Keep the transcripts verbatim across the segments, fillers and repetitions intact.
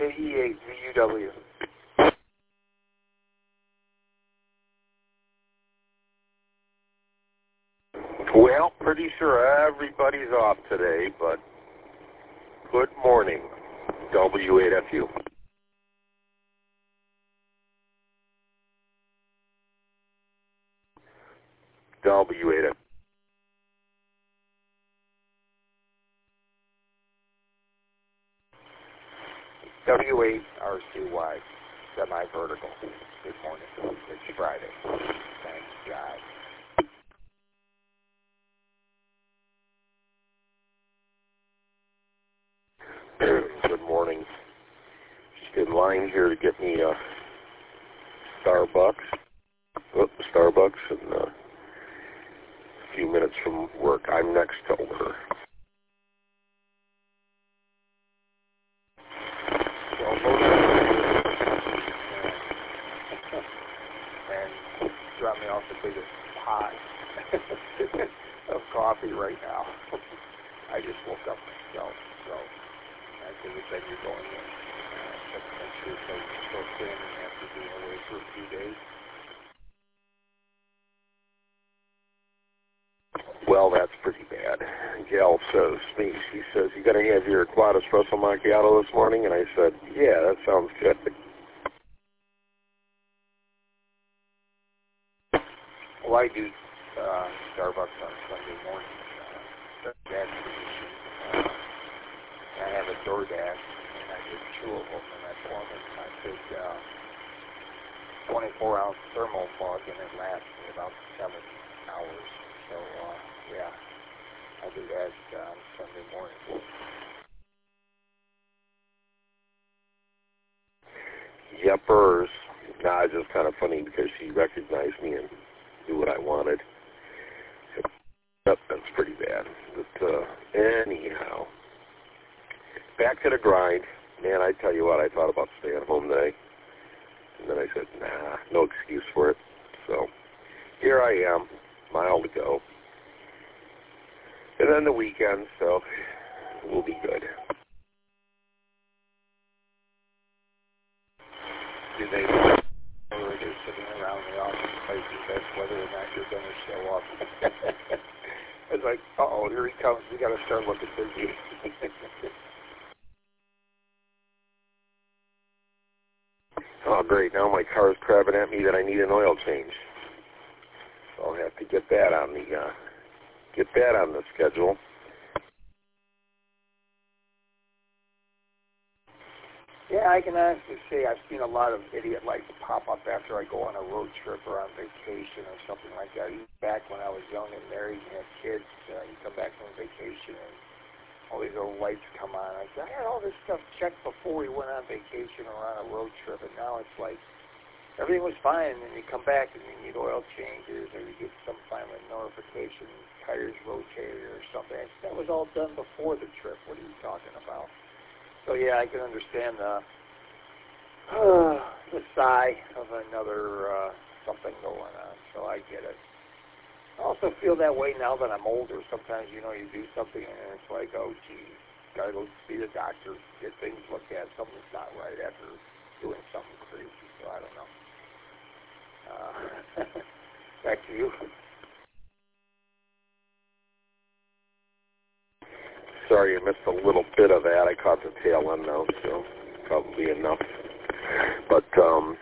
K E eight V U W. Well, pretty sure everybody's off today, but good morning, W eight F U. W eight F U. W eight R C Y, semi-vertical. Good morning. It's Friday. Thank God. Good morning. Just in line here to get me a Starbucks. Oh, Starbucks in uh, a few minutes from work. I'm next to her. And drop me off the biggest pot of coffee right now. I just woke up myself, so I think you said you're going in. Uh, just to make sure so you're still standing after being away for a few days. Well, that's pretty bad. Gal says to me, she says, you going to have your quad espresso macchiato this morning? And I said, yeah, that sounds good. Well, I do uh, Starbucks on Sunday morning. Uh, that's tradition. Uh, I have a DoorDash, and I get two of them, and I pour them in my big uh, twenty-four ounce thermal mug, and it lasts me about seven hours. So, uh, yeah, I do that on um, Sunday morning. Yepers. Nah, it's just kind of funny because she recognized me and knew what I wanted. Yep, that's pretty bad. But uh, anyhow, back to the grind. Man, I tell you what, I thought about staying home today. And then I said, nah, no excuse for it. So here I am, mile to go. And then the weekend, so we'll be good. Do they know or they're sitting around the office places as whether or not you're going to show up? It's like, uh-oh, here he comes. We got to start looking busy. Oh, great. Now my car's crabbing at me that I need an oil change. So I'll have to get that on the uh, get that on the schedule. Yeah, I can honestly say I've seen a lot of idiot lights pop up after I go on a road trip or on vacation or something like that. Even back when I was young and married and had kids, uh, you come back from vacation and all these little lights come on. I said, I had all this stuff checked before we went on vacation or on a road trip, and now it's like everything was fine, and then you come back and you need oil changes or you get some final notification, tires rotated or something. I said, that was all done before the trip. What are you talking about? So, yeah, I can understand the, uh, the sigh of another uh, something going on. So I get it. I also feel that way now that I'm older. Sometimes, you know, you do something and it's like, oh, geez, got to go see the doctor, get things looked at. Something's not right after doing something crazy. So I don't know. Uh, back to you. Sorry, I missed a little bit of that. I caught the tail end though, so probably enough. But, um,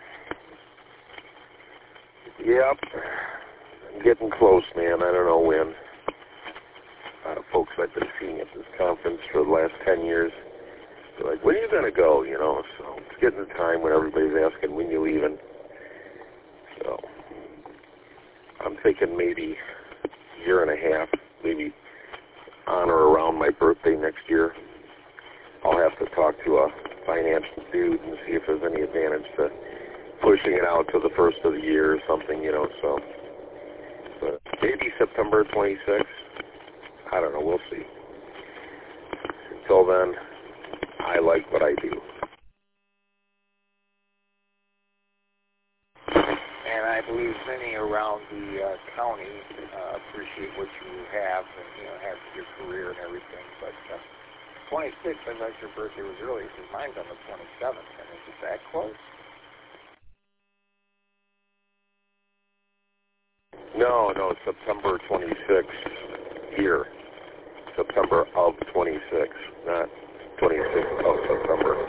yep, I'm getting close, man. I don't know when. A lot of folks I've been seeing at this conference for the last ten years, they're like, when are you going to go, you know? So it's getting the time when everybody's asking when you leaving. So I'm thinking maybe a year and a half, maybe on or around my birthday next year. I'll have to talk to a financial dude and see if there's any advantage to pushing it out to the first of the year or something, you know, so. But maybe September twenty-sixth. I don't know, we'll see. Until then, I like what I do. And I believe many around the uh, county uh, appreciate what you have and, you know, have your career and everything. But uh, twenty-sixth, I thought your birthday was early, because mine's on the twenty-seventh, and is it that close? No, no, it's September twenty-sixth here. September of twenty-six, not twenty-sixth of September.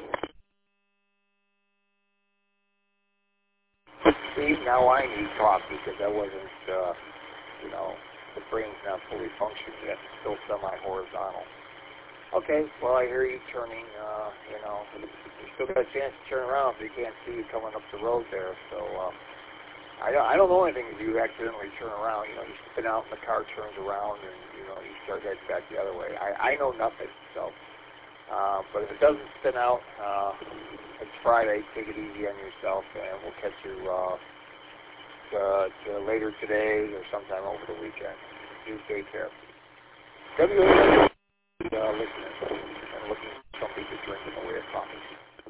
See, now I need coffee because I wasn't, uh, you know, the brain's not fully functioning yet. It's still semi-horizontal. Okay, well, I hear you turning, uh, you know, you still got a chance to turn around so you can't see you coming up the road there. So, uh, I don't, I don't know anything if you accidentally turn around. You know, you spin out and the car turns around and, you know, you start heading back the other way. I, I know nothing, so. Uh, but if it doesn't spin out, uh, it's Friday. Take it easy on yourself, and we'll catch you uh, to, to later today or sometime over the weekend. You take care. W A uh, listeners and looking for something to drink in the way of coffee.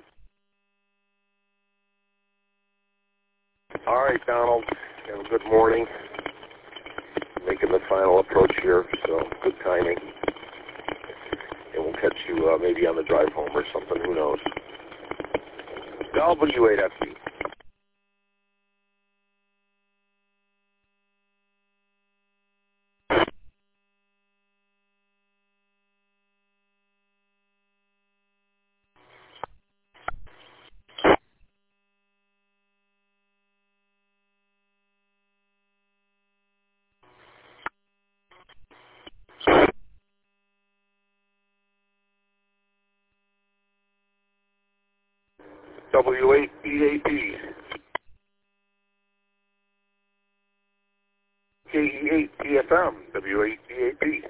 All right, Donald. Have a good morning. Making the final approach here, so good timing. And we'll catch you uh, maybe on the drive home or something. Who knows? W eight F C. W eight B A B. K E eight T F M. W eight B A B.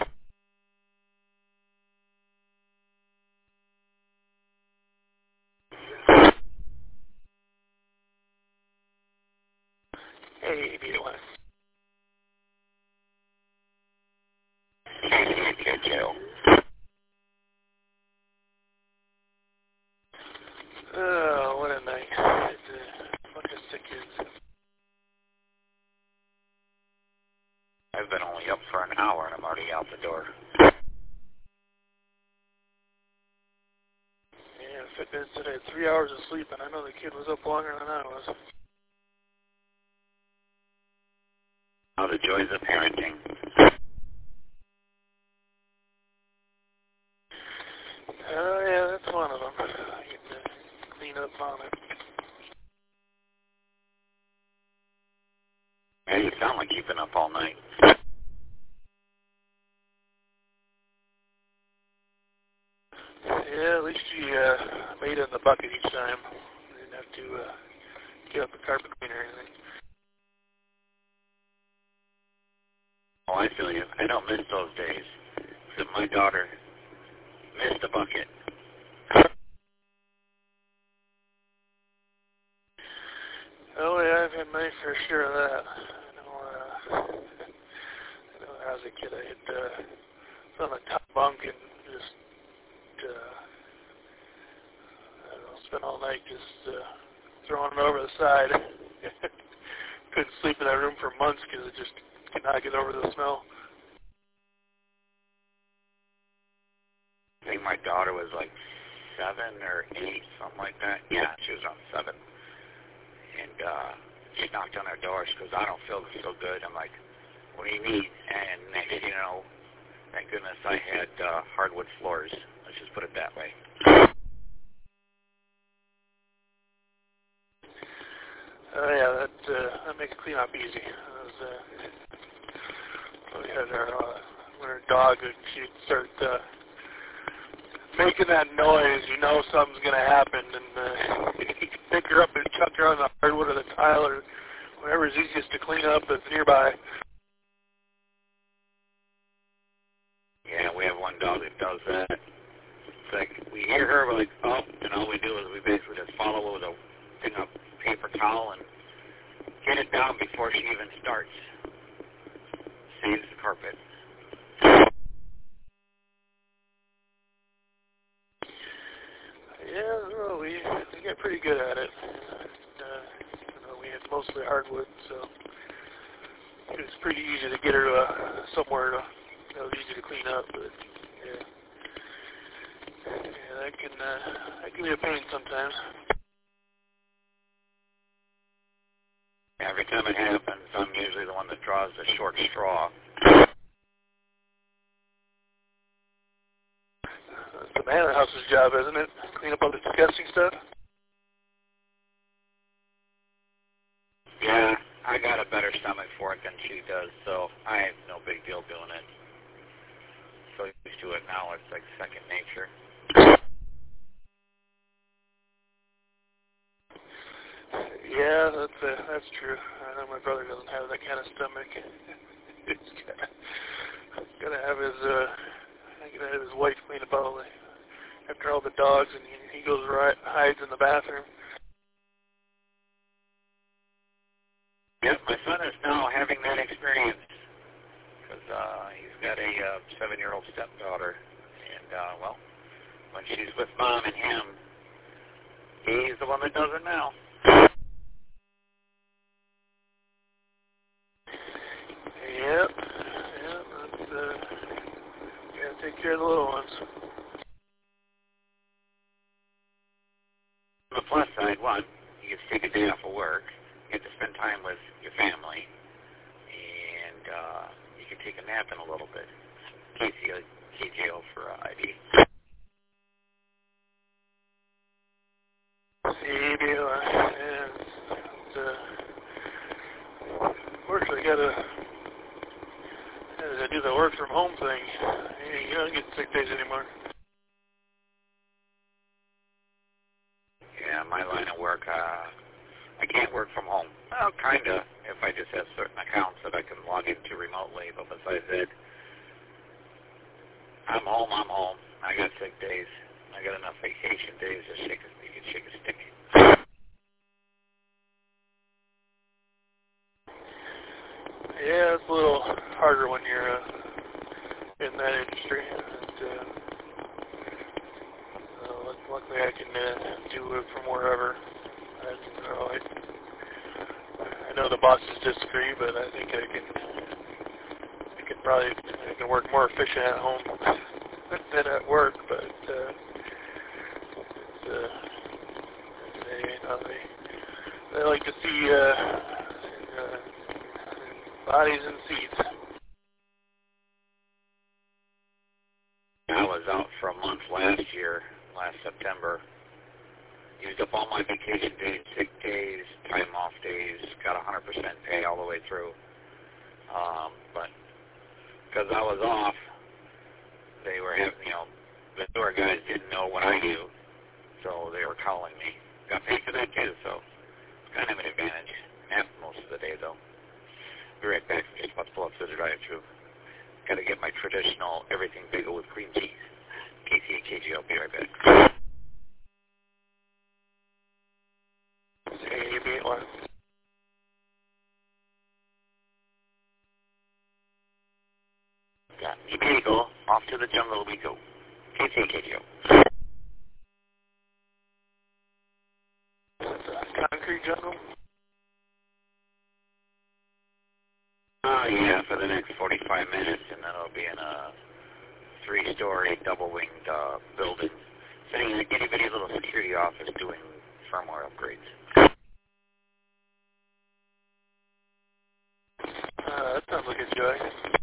Hey, B one. K two. Oh, what a night. It's a bunch of sick kids. I've been only up for an hour and I'm already out the door. Yeah, fitness today had three hours of sleep, and I know the kid was up longer than I was. Now the joys of parenting. Oh, yeah, that's one of them. I get to clean up on it. Yeah, you sound like you've been up all night. Yeah, at least you uh, made it in the bucket each time. You didn't have to uh, get up the carpet clean or anything. Oh, I feel you. I don't miss those days. Except my daughter missed the bucket. Oh, yeah, I've had my fair share of that. I know, uh, I know when I was a kid, I had uh, was on the top bunk and just, uh, I don't know, spent all night just uh, throwing it over the side. Couldn't sleep in that room for months because it just could not get over the smell. I think my daughter was like seven or eight, something like that. Yeah, she was around seven. And uh, she knocked on our door. She goes, I don't feel so good. I'm like, what do you need? And next thing you know, thank goodness I had uh, hardwood floors. Let's just put it that way. Oh, uh, yeah, that, uh, that makes cleanup easy. That was, uh, we had our, uh, when our dog, she'd start uh, making that noise, you know something's going to happen, and uh, you can pick her up and chuck her on the hardwood or the tile or whatever's easiest to clean up that's nearby. Yeah, we have one dog that does that. It's like, we hear her, we're like, oh, and all we do is we basically just follow her with a thing of paper towel and get it down before she even starts. Saves the carpet. Yeah, well, we, we got pretty good at it. Uh, you know, we had mostly hardwood, so it was pretty easy to get her uh, somewhere to, you know, easy to clean up. But yeah, Yeah, that can, uh, that can be a pain sometimes. Every time it happens, I'm usually the one that draws the short straw. It's the man of the house's job, isn't it? Clean up all the disgusting stuff. Yeah, I got a better stomach for it than she does, so I have no big deal doing it. So used to it now, it's like second nature. Yeah, that's uh, that's true. I know my brother doesn't have that kind of stomach. He's gotta, gotta have his uh, gotta have his wife clean up all the after all the dogs, and he, he goes right hides in the bathroom. Yep, my son is now having that experience because uh, he's got a uh, seven-year-old stepdaughter, and uh, well, when she's with mom and him, he's the one that does it now. Yep, yep, that's, uh, gotta take care of the little ones. On the plus side, one, you get to take a day off of work, you get to spend time with your family, and uh, you can take a nap in a little bit. K J O for uh, I D. C B O, yeah, it's, uh, unfortunately, gotta, gotta do the work from home thing. You don't get sick days anymore. Yeah, my line of work, uh, I can't work from home. Well, kind of, if I just have certain accounts that I can log into remotely, but besides that, I'm home, I'm home. I got sick days. I got enough vacation days to shake a, you can shake a stick. Yeah, it's a little harder when you're uh, in that industry. And, uh, uh, luckily, I can uh, do it from wherever. I, you know, I, I know the bosses disagree, but I think I can. I can probably I can work more efficient at home than at work. But uh, it's, uh, they, you know, they they like to see. Uh, uh, Bodies in seats. I was out for a month last year, last September. Used up all my vacation days, sick days, time off days, got one hundred percent pay all the way through. Um, but because I was off, they were having, you know, the door guys didn't know what I knew, so they were calling me. Got paid for that too, so it's kind of an advantage. Half most of the day though. Be right back. I'm just about to pull up to the drive-thru. Got to get my traditional everything bagel with cream cheese. K C and K G, I'll be right back. A B one. Got me bagel. Off to the jungle we go. K C and K G O. That's a concrete jungle. Oh, yeah, for the next forty-five minutes, and then I'll be in a three-story, double-winged uh, building, sitting in a itty-bitty little security office doing firmware upgrades. Uh, that sounds like a joy.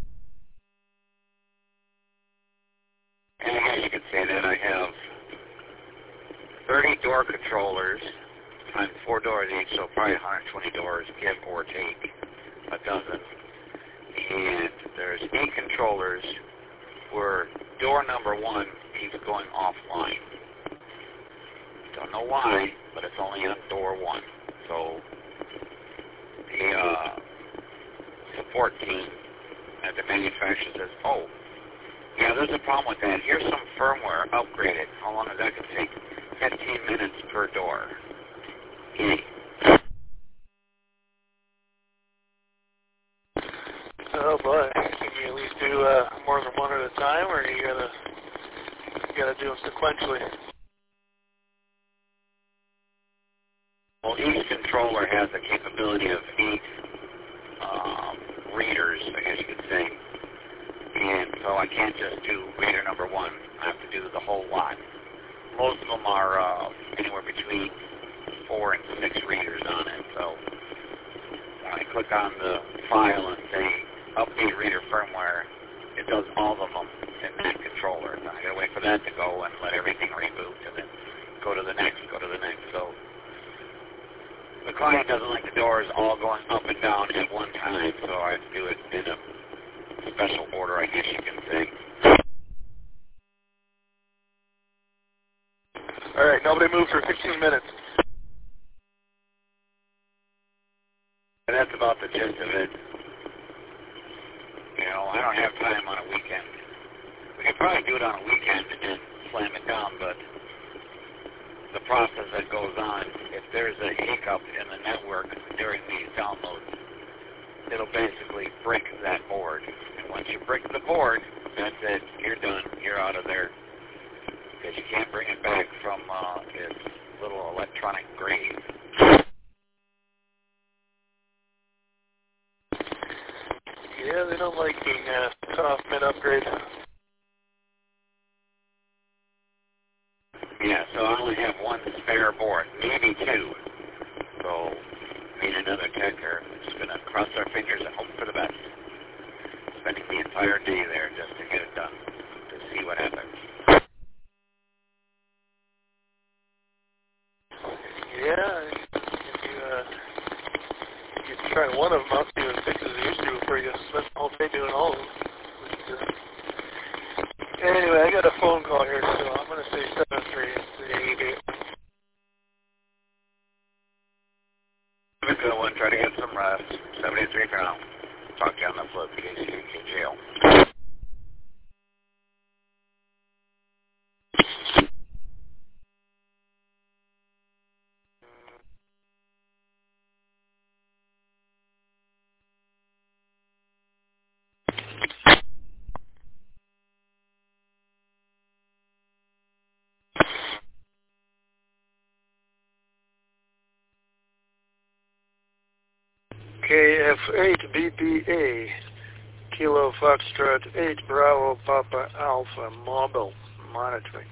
And I guess you could say that I have thirty door controllers, times four doors each, so probably one hundred twenty doors, give or take a dozen. And there's eight controllers where door number one keeps going offline. Don't know why, but it's only on door one. So the uh, support team at the manufacturer says, oh, yeah, there's a problem with that. Here's some firmware, upgrade it. How long does that could take? fifteen minutes per door. Okay. Oh boy, can you at least do uh, more than one at a time, or you gotta you gotta do them sequentially? Well, each controller has the capability of eight um, readers, I guess you could say, and so I can't just do reader number one. I have to do the whole lot. most of them are uh, anywhere between four and six readers on it. So when I click on the file and say update reader firmware, it does all of them in that controller. And I gotta wait for that to go and let everything reboot and then go to the next, go to the next. So the client doesn't like the doors all going up and down at one time, so I have to do it in a special order, I guess you can say. All right, nobody move for fifteen minutes. And that's about the gist of it. You know, I don't have time on a weekend. We could probably do it on a weekend and slam it down, but the process that goes on, if there's a hiccup in the network during these downloads, it'll basically brick that board. And once you brick the board, that's it. You're done. You're out of there. Because you can't bring it back from uh, its little electronic grave. Yeah, they don't like being uh, cut off mid-upgrade. Yeah, so I only have one spare board, maybe two. So, need another tech here. We're just going to cross our fingers and hope for the best. Spending the entire day there just to get it done, to see what happens. Yeah, if you, uh, if you try one of them out, see what it fixes the issue before you spend the whole day doing all of them. But, uh, anyway, I got a phone call here, so I'm going to say seven three and see. Have a good one. Try to get some rest. seventy-three for now. Talk to you on the flip in case you get jail. K F eight B B A, Kilo Foxtrot eight, Bravo Papa Alpha, mobile monitoring.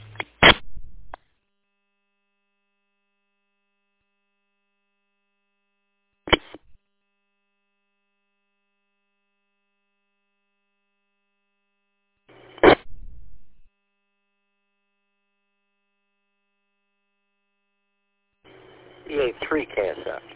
E A three K S F.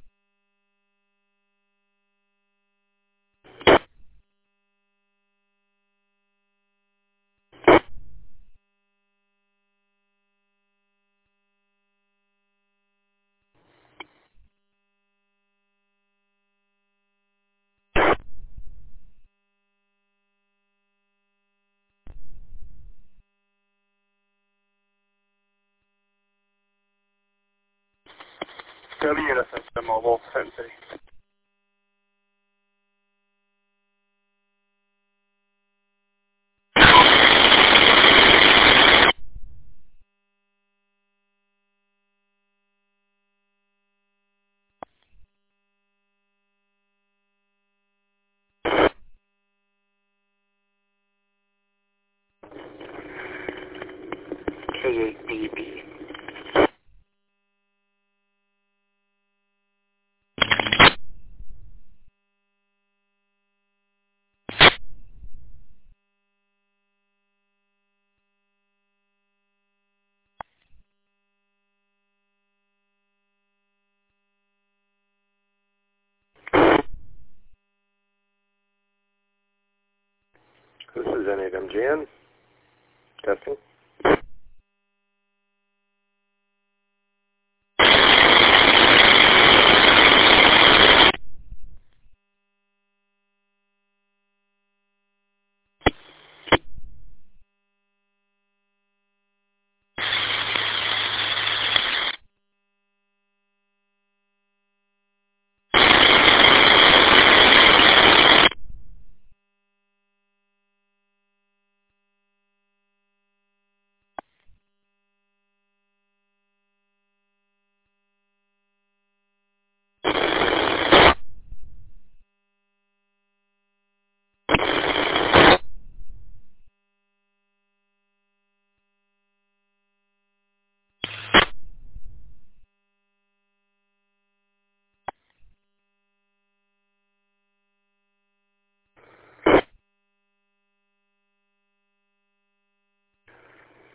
W N S S mobile, Fenton City. K eight B B. This is N eight M G N. Testing.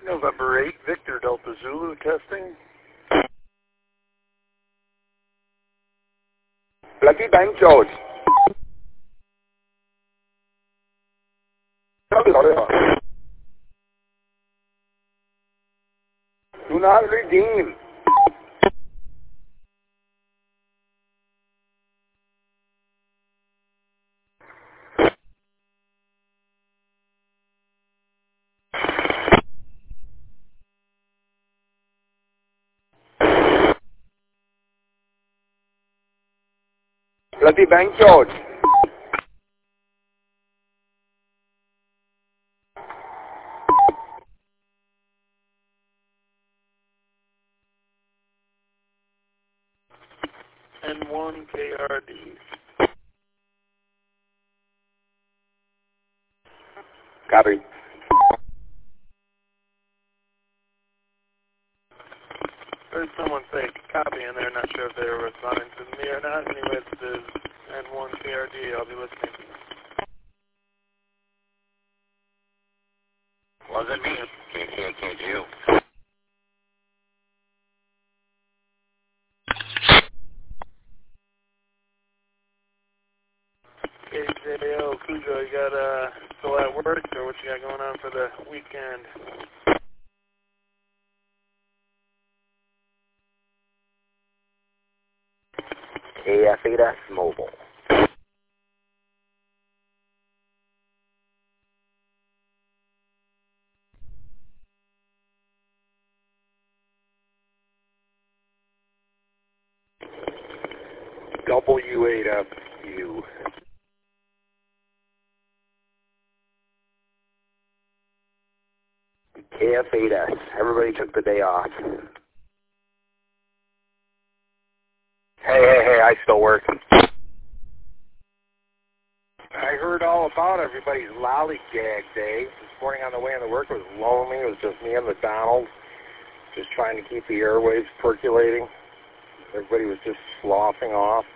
November eighth, Victor Delta Zulu testing. Lucky Bank George. Do not redeem. Lucky Bank George. N one K R D. Copy. Heard someone say copy in there, not sure if they were responding to me or not. Anyways, it is N one K R D, I'll be listening. Wasn't me. K K K you. K J O, Cujo, you got uh, still at work, or what you got going on for the weekend? A F eight S Mobile. W eight F U. K F eight S. Everybody took the day off. Hey, hey, hey, I still work. I heard all about everybody's lollygag day. This morning on the way into work, it was lonely. It was just me and McDonald, just trying to keep the airwaves percolating. Everybody was just sloughing off.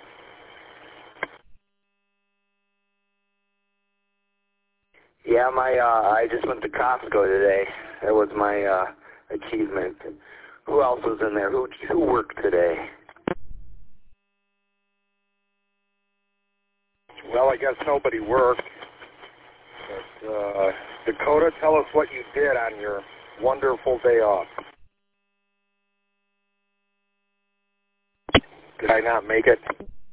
Yeah, my uh, I just went to Costco today. That was my uh, achievement. Who else was in there? Who who worked today? Well, I guess nobody worked. But, uh, Dakota, tell us what you did on your wonderful day off. Did I not make it?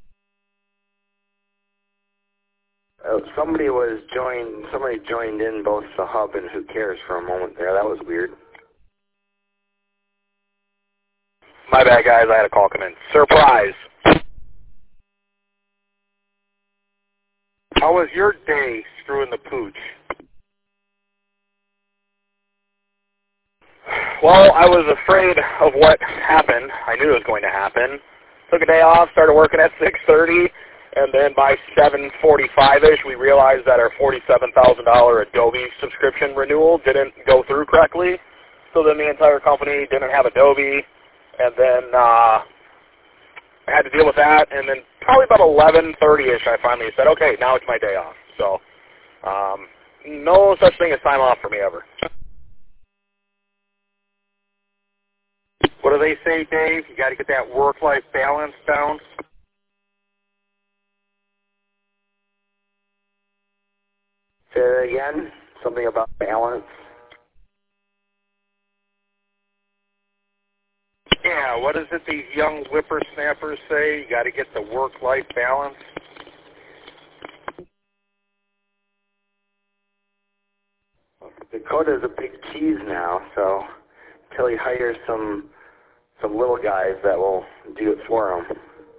Uh, somebody was joined. Somebody joined in both the hub and Who Cares for a moment there. That was weird. My bad, guys. I had a call come in. Surprise. How was your day screwing the pooch? Well, I was afraid of what happened. I knew it was going to happen. Took a day off, started working at six thirty, and then by seven forty-five-ish, we realized that our forty-seven thousand dollars Adobe subscription renewal didn't go through correctly. So then the entire company didn't have Adobe, and then uh, I had to deal with that. And then probably about eleven thirty-ish, I finally said, okay, now it's my day off. So um, no such thing as time off for me ever. What do they say, Dave? You got to get that work-life balance down. Say that again. Something about balance. Yeah, what is it these young whippersnappers say? You got to get the work-life balance. Dakota's a big cheese now, so until he hires some some little guys that will do it for him.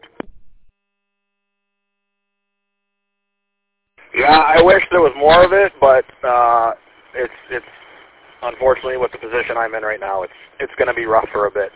Yeah, I wish there was more of it, but uh, it's it's unfortunately with the position I'm in right now, it's it's going to be rough for a bit.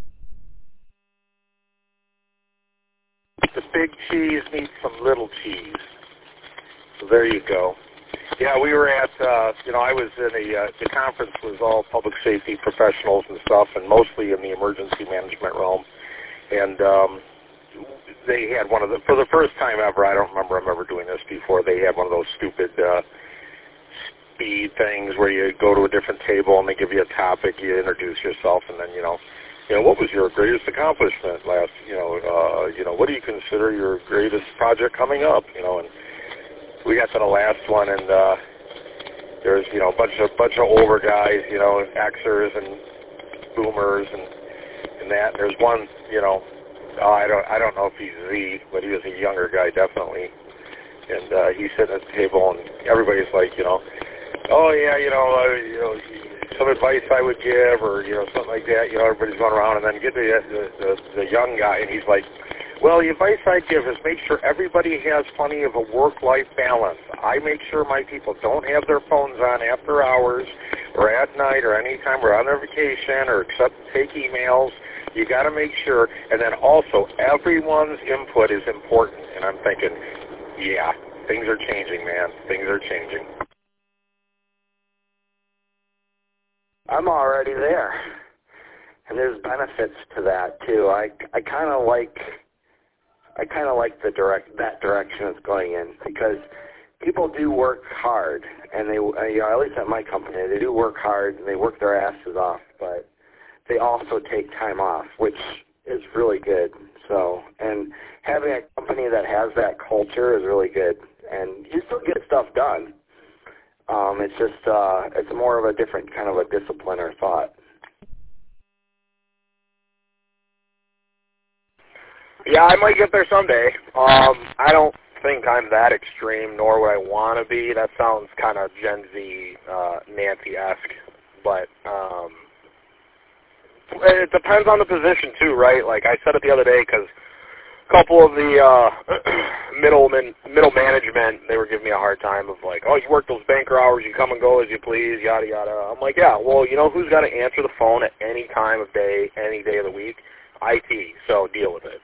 The big cheese needs some little cheese. So there you go. Yeah, we were at, uh, you know, I was in a, uh, the conference was all public safety professionals and stuff, and mostly in the emergency management realm. And um, they had one of the, for the first time ever, I don't remember them ever doing this before, they had one of those stupid uh, speed things where you go to a different table and they give you a topic, you introduce yourself, and then, you know, you know, what was your greatest accomplishment last, you know, uh, you know, what do you consider your greatest project coming up, you know, and we got to the last one, and uh, there's, you know, a bunch of bunch of older guys, you know, Xers and boomers and and that. There's one, you know, uh, I don't I don't know if he's Z, but he was a younger guy definitely, and uh, he's sitting at the table, and everybody's like, you know, oh yeah, you know, uh, you know, some advice I would give, or you know, something like that. You know, everybody's going around, and then get the the, the, the young guy, and he's like, well, the advice I give is make sure everybody has plenty of a work-life balance. I make sure my people don't have their phones on after hours or at night or any time we're on their vacation or except take emails. You got to make sure. And then also, everyone's input is important. And I'm thinking, yeah, things are changing, man. Things are changing. I'm already there. And there's benefits to that, too. I, I kind of like... I kind of like the direct that direction it's going in, because people do work hard, and they, you know, at least at my company, they do work hard and they work their asses off, but they also take time off, which is really good. So, and having a company that has that culture is really good, and you still get stuff done. Um, it's just uh, it's more of a different kind of a discipline or thought. Yeah, I might get there someday. Um, I don't think I'm that extreme, nor would I want to be. That sounds kind of Gen Z, uh, Nancy-esque. But um, it depends on the position, too, right? Like I said it the other day, because a couple of the uh, middlemen, middle management, they were giving me a hard time of like, oh, you work those banker hours, you come and go as you please, yada, yada. I'm like, yeah, well, you know who's got to answer the phone at any time of day, any day of the week? I T, so deal with it.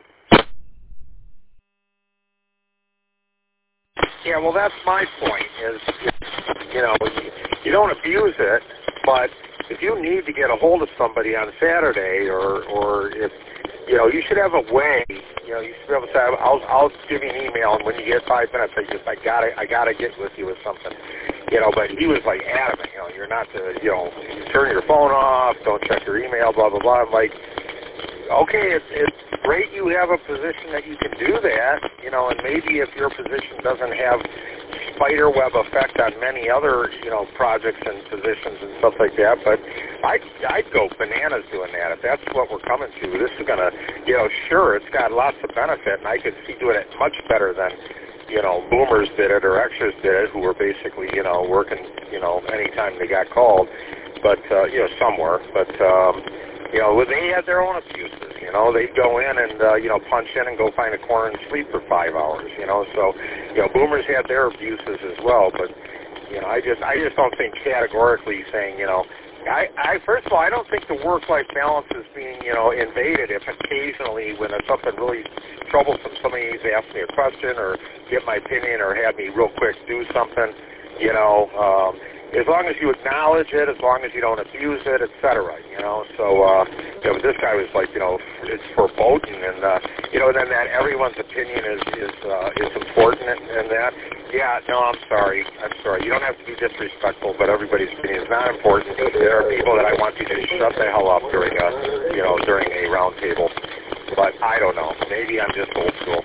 Yeah, well, that's my point, is, you know, you, you don't abuse it, but if you need to get a hold of somebody on Saturday, or, or if, you know, you should have a way, you know, you should be able to say, I'll, I'll give you an email, and when you get five minutes, I just, I gotta, I gotta get with you with something, you know, but he was, like, adamant, you know, you're not to, you know, turn your phone off, don't check your email, blah, blah, blah. I'm like, okay, it's, it's great you have a position that you can do that, you know, and maybe if your position doesn't have spider web effect on many other, you know, projects and positions and stuff like that, but I'd, I'd go bananas doing that. If that's what we're coming to, this is going to, you know, sure, it's got lots of benefit, and I could see doing it much better than, you know, boomers did it or Xers did it, who were basically, you know, working, you know, anytime they got called, but, uh, you know, somewhere, but, um, you know, they had their own abuses, you know. They'd go in and, uh, you know, punch in and go find a corner and sleep for five hours, you know. So, you know, boomers had their abuses as well. But, you know, I just I just don't think categorically saying, you know, I, I first of all, I don't think the work-life balance is being, you know, invaded if occasionally when it's something really troublesome, somebody needs to ask me a question or get my opinion or have me real quick do something, you know, um, as long as you acknowledge it, as long as you don't abuse it, et cetera, you know. So, uh, you know, this guy was like, you know, it's foreboding, and, uh, you know, then that everyone's opinion is is, uh, is important and, and that. Yeah, no, I'm sorry. I'm sorry. You don't have to be disrespectful, but everybody's opinion is not important. There are people that I want you to shut the hell up during a, you know, during a round table. But I don't know. Maybe I'm just old school.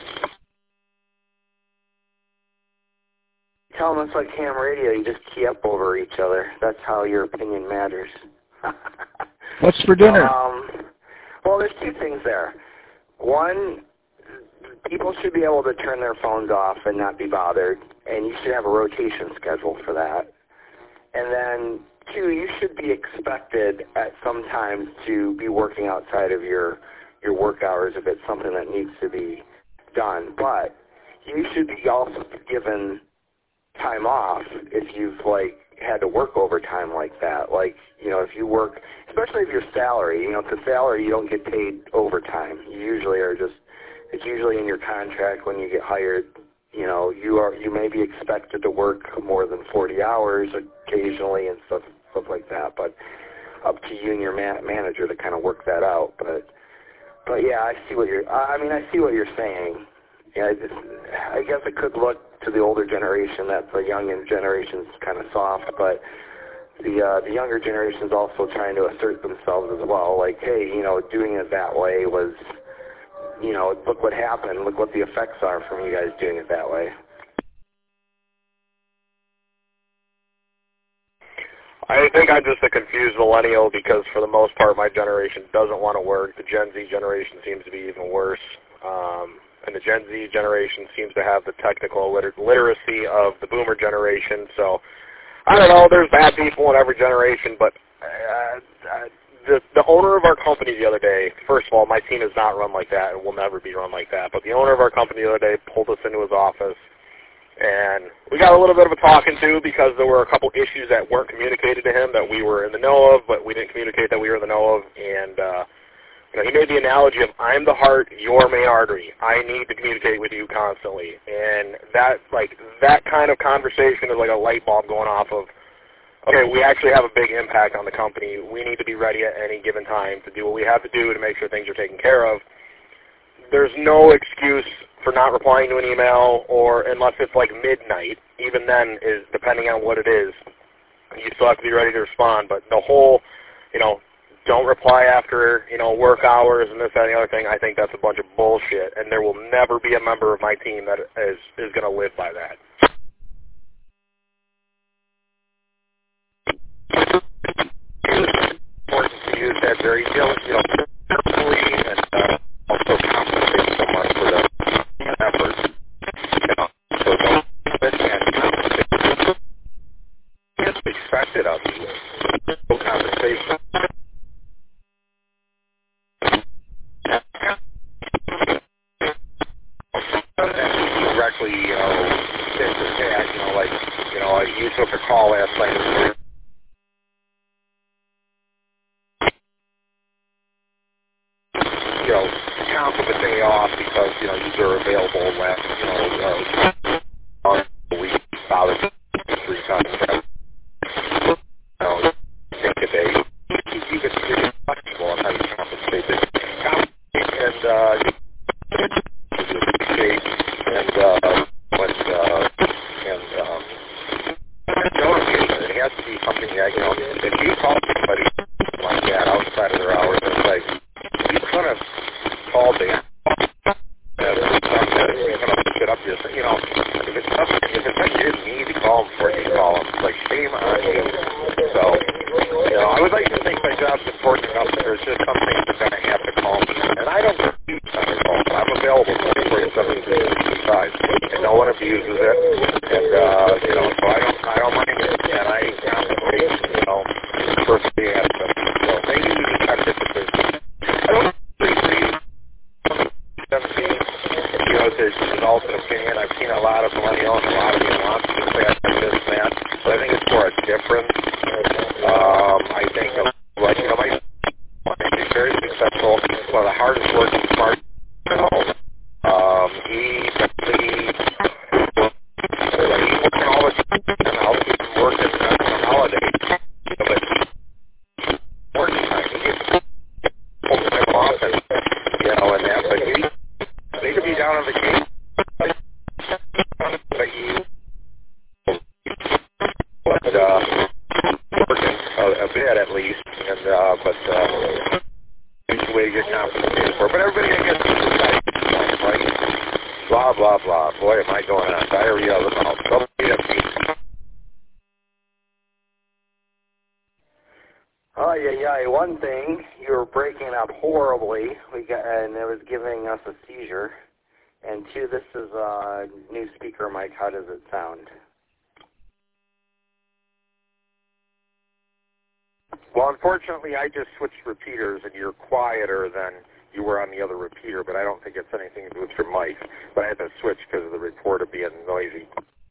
Tell them it's like ham radio. You just key up over each other. That's how your opinion matters. What's for dinner? Um, well, there's two things there. One, people should be able to turn their phones off and not be bothered, and you should have a rotation schedule for that. And then, two, you should be expected at some times to be working outside of your your work hours if it's something that needs to be done. But you should be also given time off if you've like had to work overtime like that. Like, you know, if you work, especially if you're salary, you know, because salary you don't get paid overtime. You usually are just, it's usually in your contract when you get hired. You know, you are you may be expected to work more than forty hours occasionally and stuff stuff like that. But up to you and your man, manager to kind of work that out. But but yeah, I see what you're. I mean, I see what you're saying. Yeah, I, just, I guess it could look to the older generation that the younger generation's kind of soft, but the uh, the younger generation's also trying to assert themselves as well. Like, hey, you know, doing it that way was, you know, look what happened. Look what the effects are from you guys doing it that way. I think I'm just a confused millennial because for the most part my generation doesn't want to work. The Gen Z generation seems to be even worse. Um, and the Gen Z generation seems to have the technical liter- literacy of the boomer generation. So, I don't know, there's bad people in every generation, but uh, uh, the, the owner of our company the other day, first of all, my team is not run like that and will never be run like that, but the owner of our company the other day pulled us into his office, and we got a little bit of a talking to because there were a couple issues that weren't communicated to him that we were in the know of, but we didn't communicate that we were in the know of, and uh, you know, he made the analogy of, I'm the heart, you're main artery. I need to communicate with you constantly. And that, like, that kind of conversation is like a light bulb going off of, okay, we actually have a big impact on the company. We need to be ready at any given time to do what we have to do to make sure things are taken care of. There's no excuse for not replying to an email, or unless it's like midnight, even then is depending on what it is. You still have to be ready to respond. But the whole, you know, don't reply after, you know, work hours and this, that, and the other thing, I think that's a bunch of bullshit, and there will never be a member of my team that is, is going to live by that. It's important to use that very, you know, carefully and uh, also compensate someone for the effort. You know, so don't limit and compensate. It's expected of you. No compensation. Directly, you know, said to Pat, you know, like, you know, you took a call last night. You know, count of a day off because, you know, you were available last, you know, uh, a week, about three times. You know, take a day. You, you can be flexible on how you compensate it. Compensate and, uh, and, uh, but, uh, and, um, it has to be something that, you know, if you call somebody like that outside of their hours, it's like, you could have called them. And you're going to get up here. You know, if it's something, if it's like you didn't need to call them before you call them, it's like, shame on you. So, you know, I would like to think my job's important enough that there's just some things that are going to have to call me. And I don't use on the phone. I'm available twenty-four seven, three sixty-five. And no one abuses it. And, uh, you know, so I don't, I don't mind it. And I compensate, you know, perfectly at them. So maybe we just have different business. I don't agree. seventeen, you know, to result in opinion. I've seen a lot of millennials and a lot of nuance to say I think this and that. But I think it's for a difference. Um, I think, like, you know, my he's very successful, one of the hardest working, smart, you know, um, he definitely, well, he working all the time, and I'll keep him working on the holiday, you know, but working time, he gets full time off, and, you know, and that, but he, they could be down on vacation, but he, but, uh, working a, a bit at least, and, uh, but, uh, the way to get compensated for. But everybody gets to right? Blah, blah, blah. Boy, am I going on diarrhea of the mouth. So, yeah. Oh, yeah, yeah. One thing, you were breaking up horribly, we got, and it was giving us a seizure. And two, this is a new speaker mic. How does it sound? Well, unfortunately, I just switched repeaters, and you're quieter than you were on the other repeater, but I don't think it's anything to do with your mic. But I had to switch because of the reporter being noisy.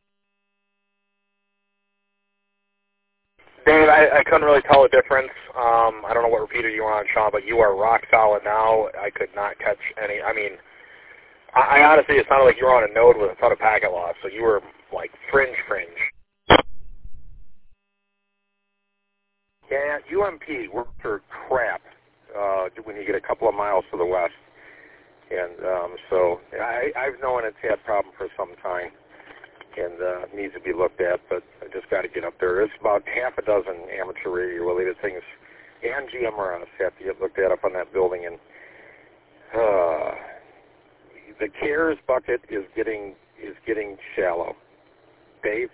Dave, I, I couldn't really tell a difference. Um, I don't know what repeater you were on, Sean, but you are rock solid now. I could not catch any. I mean, I, I honestly, it sounded like you were on a node with a ton of packet loss, so you were like fringe, fringe. Yeah, U M P works for crap uh, when you get a couple of miles to the west. And um, so I, I've known it's had a problem for some time. and uh, needs to be looked at, but I just got to get up there. There's about half a dozen amateur radio-related things, and G M R S have to get looked at up on that building, and uh, the CARES bucket is getting is getting shallow. Dave?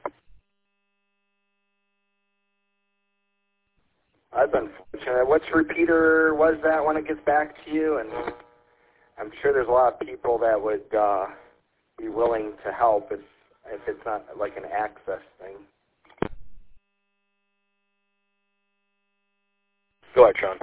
I've been fortunate. Which repeater was that when it gets back to you? And I'm sure there's a lot of people that would uh, be willing to help if if it's not like an access thing. Go ahead, Sean.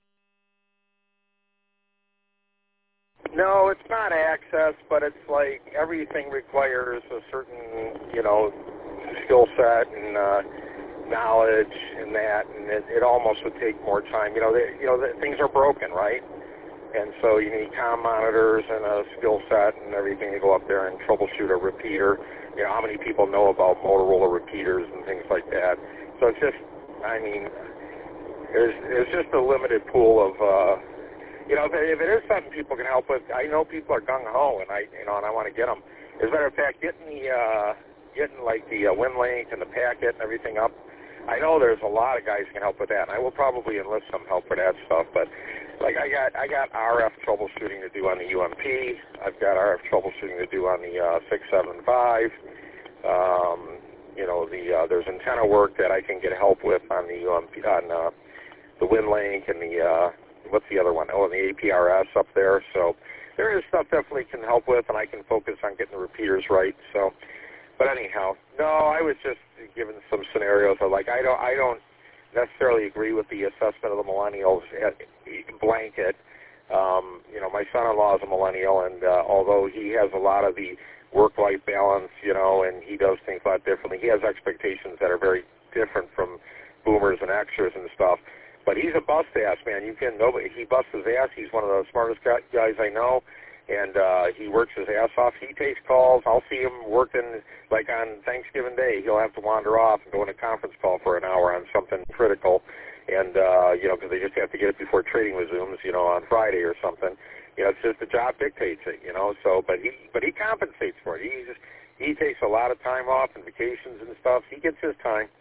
No, it's not access, but it's like everything requires a certain, you know, skill set and uh, knowledge and that, and it, it almost would take more time. You know, they, you know, the, things are broken, right? And so you need comm monitors and a skill set and everything to go up there and troubleshoot a repeater. You know, how many people know about Motorola repeaters and things like that? So it's just, I mean, there's, there's just a limited pool of, uh, you know, if it, if it is something people can help with, I know people are gung-ho, and I, you know, and I want to get them. As a matter of fact, getting the, uh, getting like the uh, WinLink and the packet and everything up, I know there's a lot of guys who can help with that, and I will probably enlist some help for that stuff. But like I got, I got R F troubleshooting to do on the U M P. I've got R F troubleshooting to do on the uh, six seven five. Um, you know, the uh, there's antenna work that I can get help with on the U M P, on uh, the WinLink and the uh, what's the other one? Oh, and the A P R S up there. So there is stuff definitely can help with, and I can focus on getting the repeaters right. So, but anyhow, no, I was just given some scenarios of like I don't, I don't necessarily agree with the assessment of the millennials at blanket. Um, you know, my son-in-law is a millennial, and uh, although he has a lot of the work-life balance, you know, and he does things a lot differently, he has expectations that are very different from boomers and Xers and stuff. But he's a bust ass, man. You can nobody. He busts his ass. He's one of the smartest guys I know, and uh, he works his ass off. He takes calls. I'll see him working like on Thanksgiving Day. He'll have to wander off and go in a conference call for an hour on something critical, and uh, you know, because they just have to get it before trading resumes, you know, on Friday or something. You know, it's just the job dictates it, you know. So, but he, but he compensates for it. He just he takes a lot of time off and vacations and stuff. He gets his time.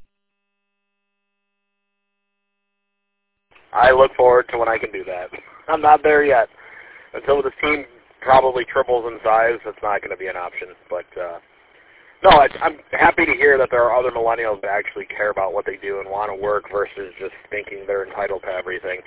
I look forward to when I can do that. I'm not there yet. Until this team probably triples in size, it's not going to be an option. But, uh, no, I, I'm happy to hear that there are other millennials that actually care about what they do and want to work versus just thinking they're entitled to everything.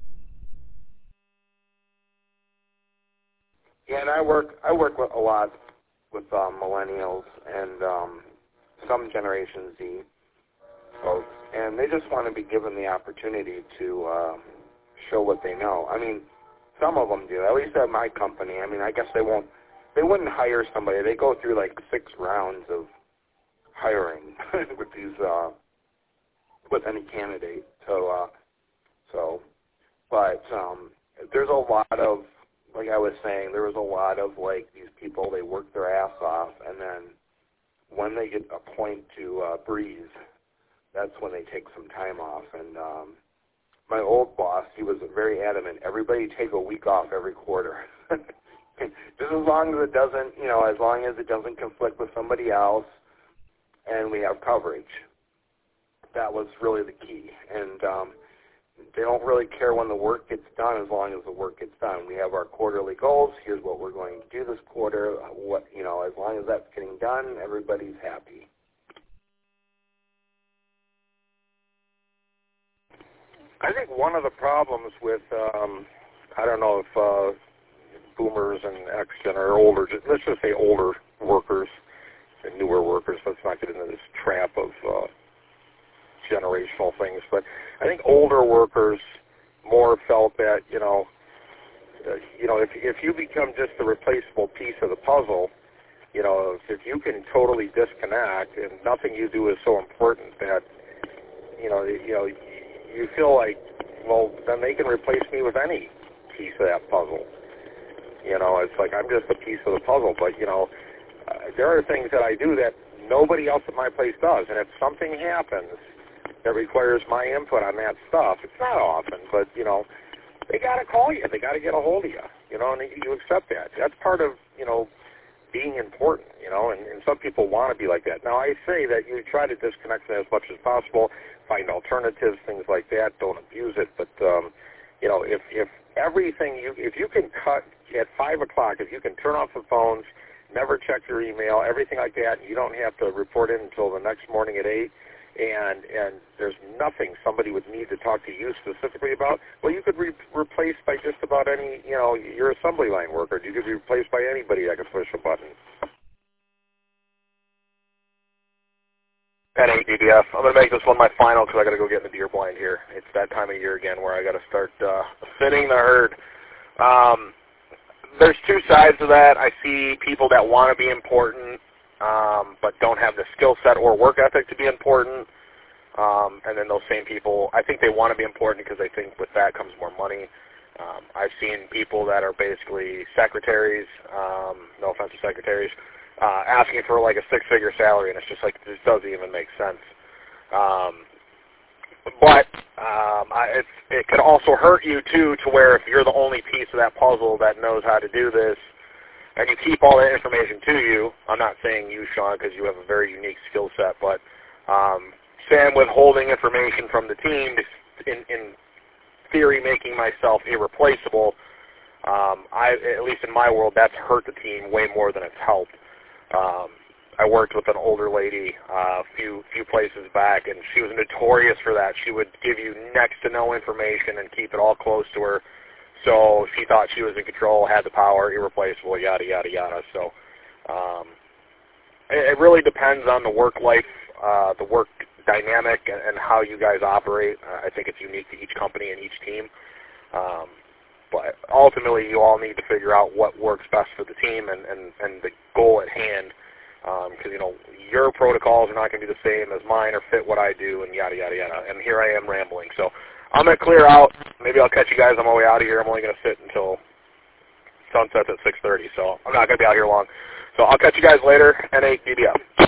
Yeah, and I work I work with a lot with um, millennials and um, some Generation Z folks, and they just want to be given the opportunity to uh, show what they know. I mean, some of them do. At least at my company. I mean, I guess they won't. They wouldn't hire somebody. They go through like six rounds of hiring with these uh, with any candidate. So, uh, so, but um, there's a lot of, like I was saying, there was a lot of like these people. They work their ass off, and then when they get a point to uh, breathe, that's when they take some time off. And um, my old boss, he was very adamant, everybody take a week off every quarter. Just as long as it doesn't, you know, as long as it doesn't conflict with somebody else and we have coverage. That was really the key. And um, they don't really care when the work gets done as long as the work gets done. We have our quarterly goals. Here's what we're going to do this quarter. What, you know, as long as that's getting done, everybody's happy. I think one of the problems with, um, I don't know if uh, boomers and X Gen or older, let's just say older workers and newer workers, let's not get into this trap of uh, generational things, but I think older workers more felt that, you know, uh, you know, if, if you become just the replaceable piece of the puzzle, you know, if, if you can totally disconnect and nothing you do is so important that, you know, you know, you feel like, well, then they can replace me with any piece of that puzzle. You know, it's like I'm just a piece of the puzzle. But, you know, uh, there are things that I do that nobody else at my place does. And if something happens that requires my input on that stuff, it's not often, but, you know, they got to call you. They got to get a hold of you, you know, and you accept that. That's part of, you know, being important, you know, and, and some people want to be like that. Now, I say that you try to disconnect them as much as possible, find alternatives, things like that. Don't abuse it. But, um, you know, if, if everything, you, if you can cut at five o'clock, if you can turn off the phones, never check your email, everything like that, and you don't have to report in until the next morning at eight, and and there's nothing somebody would need to talk to you specifically about, well, you could be replaced by just about any, you know, your assembly line worker. You could be replaced by anybody that could push a button. N eight D B F. I'm going to make this one my final because I got to go get in the deer blind here. It's that time of year again where I got to start uh, thinning the herd. Um, there's two sides to that. I see people that want to be important um, but don't have the skill set or work ethic to be important. Um, and then those same people, I think they want to be important because they think with that comes more money. Um, I've seen people that are basically secretaries, um, no offense to secretaries, uh, asking for like a six-figure salary, and it's just like, this doesn't even make sense. Um, but um, I, it's, it could also hurt you, too, to where if you're the only piece of that puzzle that knows how to do this, and you keep all that information to you, I'm not saying you, Sean, because you have a very unique skill set, but um, Sam withholding information from the team, in, in theory making myself irreplaceable, um, I, at least in my world, that's hurt the team way more than it's helped. Um, I worked with an older lady uh, a few few places back, and she was notorious for that. She would give you next to no information and keep it all close to her. So she thought she was in control, had the power, irreplaceable, yada, yada, yada. So um, it, it really depends on the work life, uh, the work dynamic, and, and how you guys operate. Uh, I think it's unique to each company and each team. Um, but ultimately, you all need to figure out what works best for the team and, and, and the goal at hand. Because, um, you know, your protocols are not going to be the same as mine or fit what I do and yada, yada, yada. And here I am rambling. So I'm going to clear out. Maybe I'll catch you guys on my way out of here. I'm only going to sit until sunsets at six thirty, so I'm not going to be out here long. So I'll catch you guys later. N eight D B F.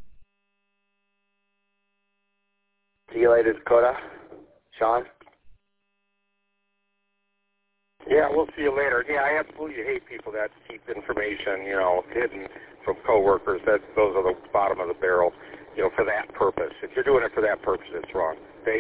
See you later, Dakota. Sean? Yeah, we'll see you later. Yeah, I absolutely hate people that keep information, you know, hidden from coworkers. That those are the bottom of the barrel, you know, for that purpose. If you're doing it for that purpose, it's wrong. Dave?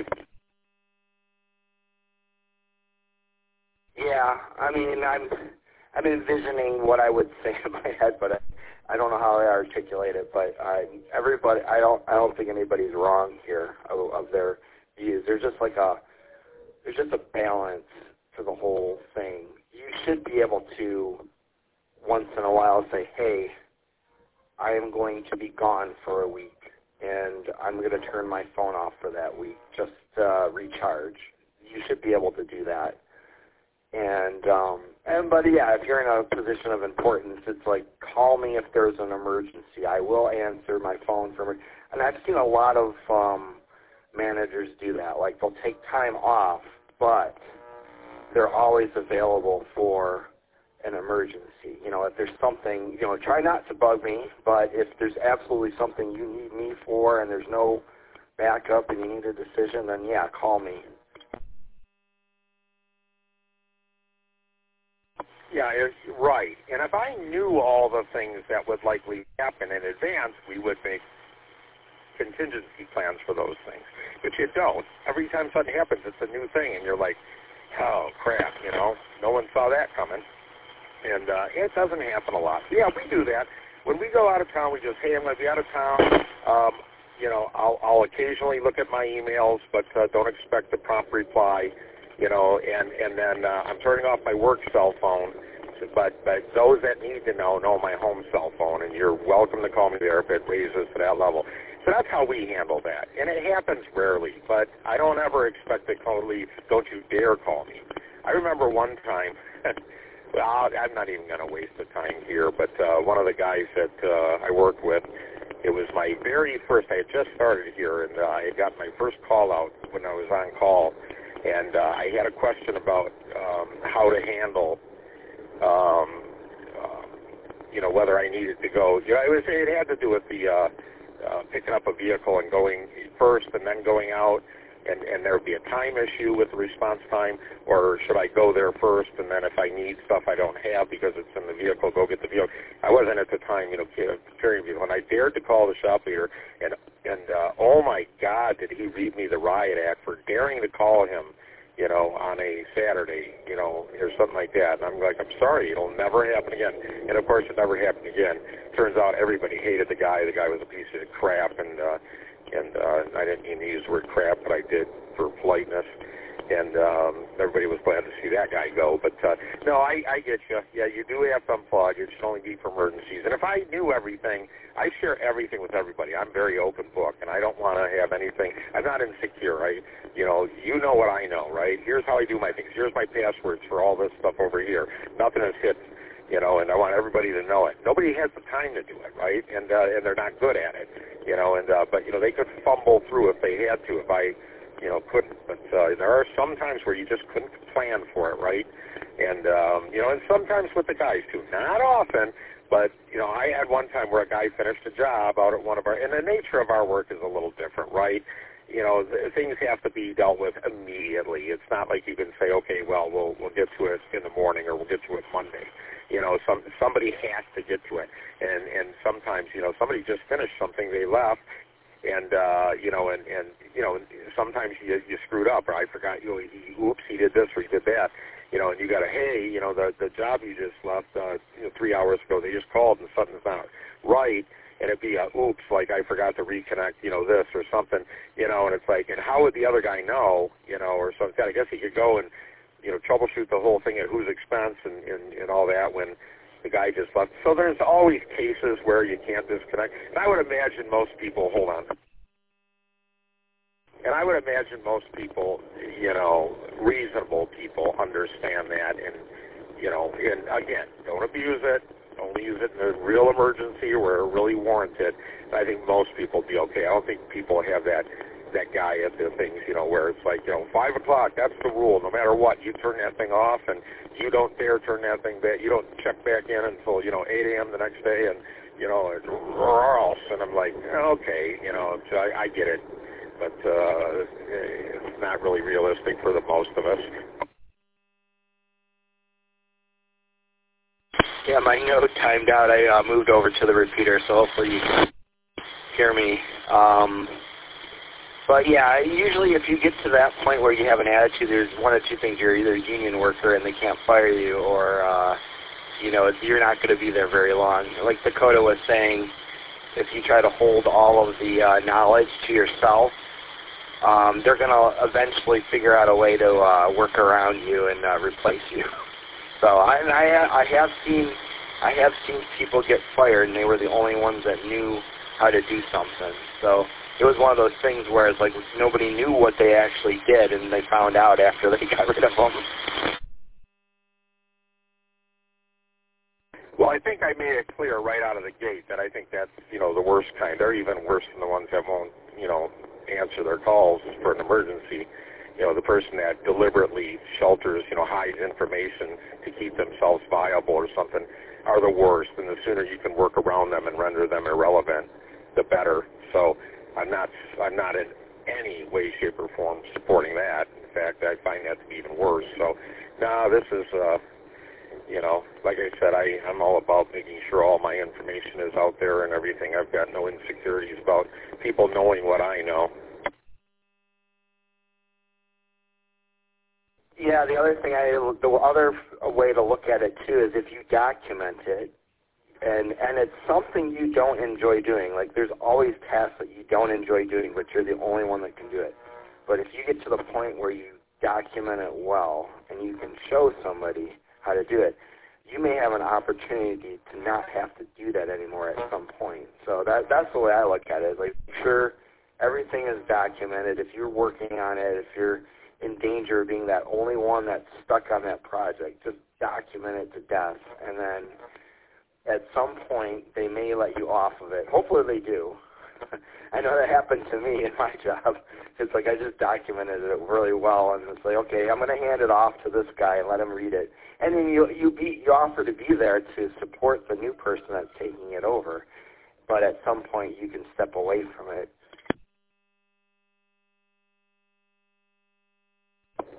Yeah, I mean, I'm I'm envisioning what I would say in my head, but I, I don't know how I articulate it. But I, everybody, I don't I don't think anybody's wrong here of, of their views. There's just like a there's just a balance to the whole thing. You should be able to once in a while say, hey, I am going to be gone for a week, and I'm going to turn my phone off for that week, just uh, recharge. You should be able to do that. And, um, and, but yeah, if you're in a position of importance, it's like, call me if there's an emergency. I will answer my phone for, and I've seen a lot of um, managers do that. Like, they'll take time off, but they're always available for an emergency. You know, if there's something, you know, try not to bug me, but if there's absolutely something you need me for and there's no backup and you need a decision, then yeah, call me. Yeah, it's right. And if I knew all the things that would likely happen in advance, we would make contingency plans for those things. But you don't. Every time something happens, it's a new thing, and you're like, oh, crap, you know, no one saw that coming. And uh, it doesn't happen a lot. Yeah, we do that. When we go out of town, we just, hey, I'm going to be out of town. Um, you know, I'll, I'll occasionally look at my emails, but uh, don't expect a prompt reply. You know, and, and then uh, I'm turning off my work cell phone, but, but those that need to know, know my home cell phone, and you're welcome to call me there if it raises to that level. So that's how we handle that. And it happens rarely, but I don't ever expect to totally, don't you dare call me. I remember one time, well, I'm not even going to waste the time here, but uh, one of the guys that uh, I worked with, it was my very first, I had just started here, and uh, I had got my first call out when I was on call. And uh, I had a question about um, how to handle, um, uh, you know, whether I needed to go. You know, it, was, it had to do with the uh, uh, picking up a vehicle and going first and then going out. and, and there would be a time issue with the response time, or should I go there first, and then if I need stuff I don't have because it's in the vehicle, go get the vehicle. I wasn't at the time, you know, carrying vehicle, and I dared to call the shop leader, and, and uh, oh my God, did he read me the riot act for daring to call him, you know, on a Saturday, you know, or something like that. And I'm like, I'm sorry, it'll never happen again. And, of course, it never happened again. Turns out everybody hated the guy. The guy was a piece of crap, and uh, and uh, I didn't mean to use the word crap, but I did for politeness. And um, everybody was glad to see that guy go. But, uh, no, I, I get you. Yeah, you do have to unplug. It should only be for emergencies. And if I knew everything, I share everything with everybody. I'm very open book, and I don't want to have anything. I'm not insecure. I, you know, you know what I know, right? Here's how I do my things. Here's my passwords for all this stuff over here. Nothing is hidden, you know, and I want everybody to know it. Nobody has the time to do it, right? And uh, and they're not good at it, you know. And uh, but you know, they could fumble through if they had to. If I you know, couldn't. But uh, there are some times where you just couldn't plan for it, right? And, um, you know, and sometimes with the guys, too. Not often, but, you know, I had one time where a guy finished a job out at one of our, and the nature of our work is a little different, right? You know, the, things have to be dealt with immediately. It's not like you can say, okay, well, we'll we'll get to it in the morning or we'll get to it Monday. You know, some somebody has to get to it. And, and sometimes, you know, somebody just finished something, they left, and, uh, you know, and, and, you know, sometimes you, you screwed up, or I forgot, you know, he, oops, he did this or he did that, you know, and you got to, hey, you know, the the job you just left, uh, you know, three hours ago, they just called and something's not right, and it'd be a, oops, like I forgot to reconnect, you know, this or something, you know, and it's like, and how would the other guy know, you know, or something? I guess he could go and, you know, troubleshoot the whole thing at whose expense and, and, and all that when the guy just left. So there's always cases where you can't disconnect. And I would imagine most people, hold on. And I would imagine most people, you know, reasonable people understand that. And, you know, and again, don't abuse it. Only use it in a real emergency where it really warranted. I think most people be okay. I don't think people have that that guy at the things, you know, where it's like, you know, five o'clock, that's the rule. No matter what, you turn that thing off, and you don't dare turn that thing back. You don't check back in until, you know, eight a.m. the next day, and, you know, or else. And I'm like, okay, you know, so I, I get it. But uh, it's not really realistic for the most of us. Yeah, my note timed out. I uh, moved over to the repeater, so hopefully you can hear me. Um, but yeah, usually if you get to that point where you have an attitude, there's one or two things. You're either a union worker and they can't fire you, or uh, you know, you're not going to be there very long. Like Dakota was saying, if you try to hold all of the uh, knowledge to yourself, um, they're going to eventually figure out a way to uh, work around you and uh, replace you. So I, and I, I have seen, I have seen people get fired, and they were the only ones that knew how to do something. So it was one of those things where it's like nobody knew what they actually did, and they found out after they got rid of them. Well, I think I made it clear right out of the gate that I think that's, you know, the worst kind. They're even worse than the ones that won't, you know, answer their calls for an emergency. You know, the person that deliberately shelters, you know, hides information to keep themselves viable or something are the worst. And the sooner you can work around them and render them irrelevant, the better. So I'm not, I'm not in any way, shape, or form supporting that. In fact, I find that to be even worse. So, no, this is, uh, you know, like I said, I, I'm all about making sure all my information is out there and everything. I've got no insecurities about people knowing what I know. Yeah, the other thing, I, the other way to look at it, too, is if you document it, and and it's something you don't enjoy doing. Like, there's always tasks that you don't enjoy doing, but you're the only one that can do it. But if you get to the point where you document it well, and you can show somebody how to do it, you may have an opportunity to not have to do that anymore at some point. So that that's the way I look at it. Like, sure, everything is documented. If you're working on it, if you're in danger of being that only one that's stuck on that project, just document it to death, and then at some point they may let you off of it. Hopefully they do. I know that happened to me in my job. It's like I just documented it really well, and it's like, okay, I'm going to hand it off to this guy and let him read it. And then you you be you offer to be there to support the new person that's taking it over. But at some point you can step away from it.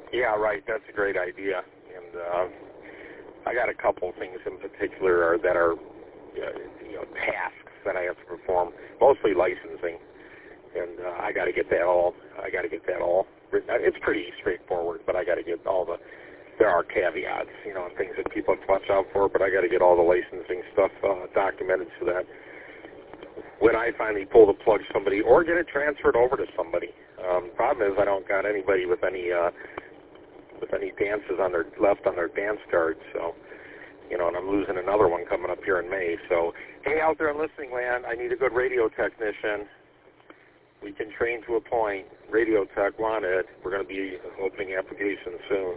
Yeah, right. That's a great idea. And uh, I got a couple things in particular are, that are, uh, you know, tasks that I have to perform, mostly licensing. And uh, I got to get that all. I got to get that all written out. It's pretty straightforward, but I got to get all the. There are caveats, you know, and things that people have to watch out for. But I got to get all the licensing stuff uh, documented so that when I finally pull the plug, somebody or get it transferred over to somebody. Um, problem is, I don't got anybody with any uh, with any dances on their left on their dance cards. So, you know, and I'm losing another one coming up here in May. So, hey, out there in listening land, I need a good radio technician. We can train to a point. Radio tech wanted. We're going to be opening applications soon.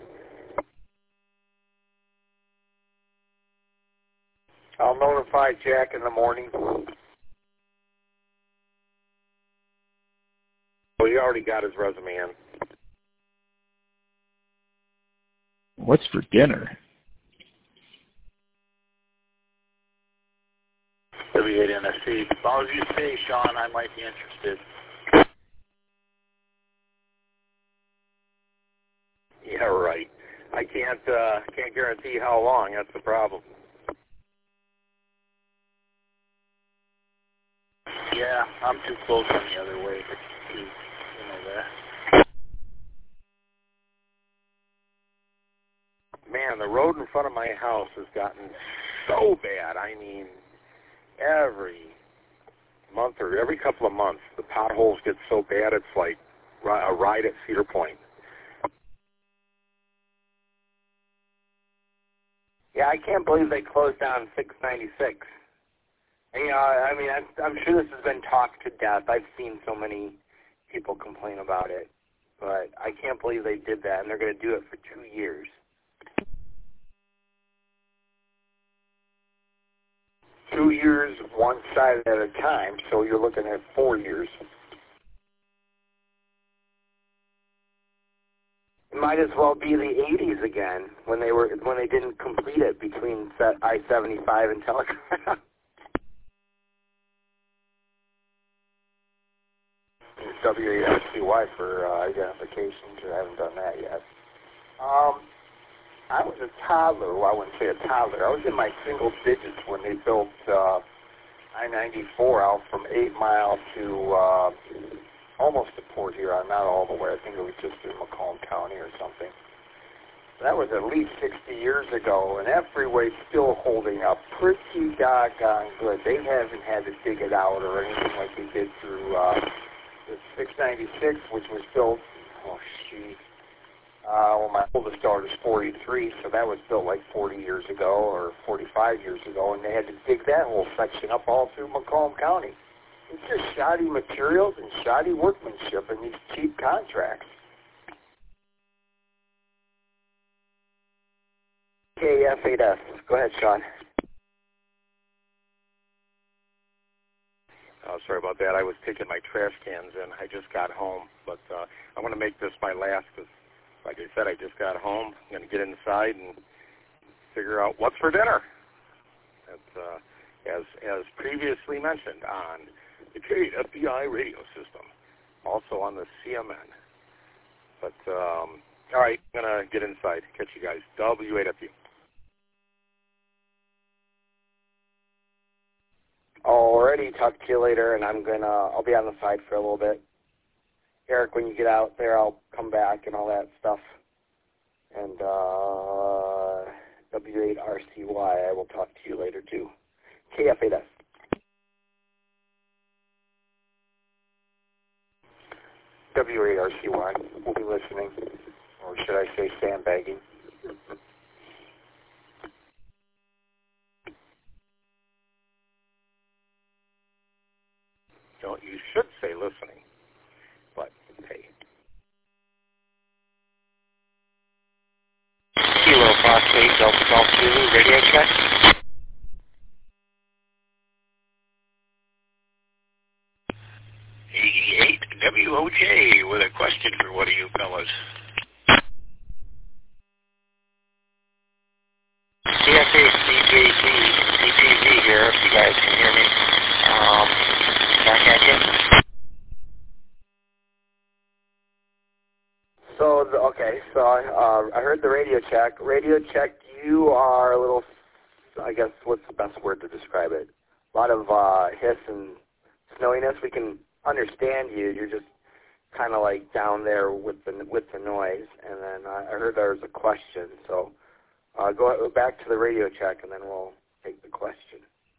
I'll notify Jack in the morning. Well, he already got his resume in. What's for dinner? W eight N S C. As long as you say, Sean, I might be interested. Yeah, right. I can't uh, can't guarantee how long. That's the problem. Yeah, I'm too close on the other way to, you know that. Man, the road in front of my house has gotten so bad. I mean, every month or every couple of months, the potholes get so bad it's like a ride at Cedar Point. Yeah, I can't believe they closed down six ninety-six. You know, I mean, I'm, I'm sure this has been talked to death. I've seen so many people complain about it. But I can't believe they did that, and they're going to do it for two years. Two years, one side at a time, so you're looking at four years. It might as well be the eighties again when they were when they didn't complete it between I seventy-five and Telegraph. W A S C Y for uh, identifications. I haven't done that yet. Um, I was a toddler. Well, I wouldn't say a toddler. I was in my single digits when they built uh, I ninety-four out from eight Mile to uh, almost to Port Huron, not all the way. I think it was just in Macomb County or something. That was at least sixty years ago, and that freeway's still holding up pretty doggone good. They haven't had to dig it out or anything like they did through uh, the six ninety-six, which was built, oh, shoot. Uh, well, my oldest daughter's forty-three, so that was built like forty years ago or forty-five years ago, and they had to dig that whole section up all through Macomb County. It's just shoddy materials and shoddy workmanship and these cheap contracts. K F eight S. Go ahead, Sean. Oh, sorry about that. I was taking my trash cans in. I just got home, but uh, I'm going to make this my last because, like I said, I just got home. I'm going to get inside and figure out what's for dinner. That's, uh, as as previously mentioned on the K F B I radio system, also on the C M N. But, um, all right, I'm going to get inside. Catch you guys. W eight F U. Alrighty, talk to you later, and I'm gonna, I'll be on the side for a little bit. Eric, when you get out there, I'll come back and all that stuff. And uh, W eight R C Y, I will talk to you later too. K F eight S. W eight R C Y, we'll be listening, or should I say sandbagging. No, you should say listening, but hey. Kilo Phosphate Delta Golf Zulu, radio check. eighty-eight W O J with a question for one of you fellas. C F A C J Z, C J Z here, if you guys can hear me. Um, back at you. So, the, okay, so uh, I heard the radio check. Radio check, you are a little, I guess, what's the best word to describe it? A lot of uh, hiss and snowiness. We can understand you. You're just kind of like down there with the with the noise. And then uh, I heard there was a question. So uh, go back to the radio check, and then we'll take the question.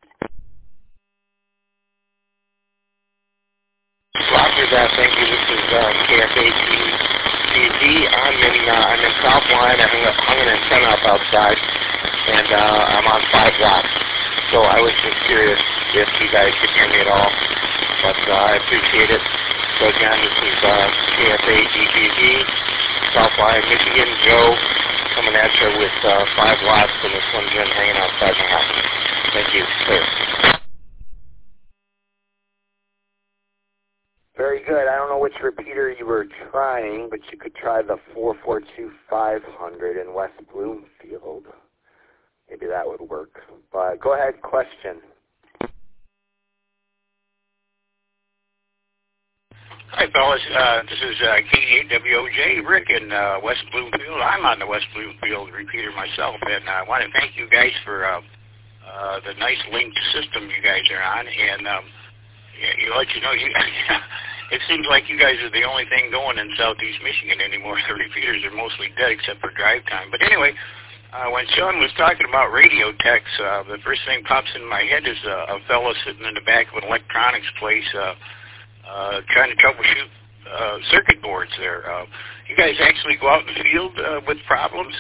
Roger that. Thank you. This is uh, K F A T T V. I'm in uh, I'm in South Line. I hung, hung an antenna up outside, and uh, I'm on five watts. So I was just curious if you guys could hear me at all. But uh, I appreciate it. So again, this is uh, K F A T T V, South Line, Michigan. Joe coming at you with uh, five watts, and this one's been hanging outside my house. Thank you. Clear. Very good. I don't know which repeater you were trying, but you could try the four four two five hundred in West Bloomfield. Maybe that would work. But go ahead, question. Hi, fellas. Uh, this is uh, K D eight W O J, Rick in uh, West Bloomfield. I'm on the West Bloomfield repeater myself, and I want to thank you guys for uh, uh, the nice linked system you guys are on. And um, you, you let you know, you, it seems like you guys are the only thing going in Southeast Michigan anymore. The repeaters are mostly dead except for drive time. But anyway, uh, when Sean was talking about radio techs, uh, the first thing pops in my head is uh, a fellow sitting in the back of an electronics place uh, uh, trying to troubleshoot uh, circuit boards there. Uh, you guys actually go out in the field uh, with problems?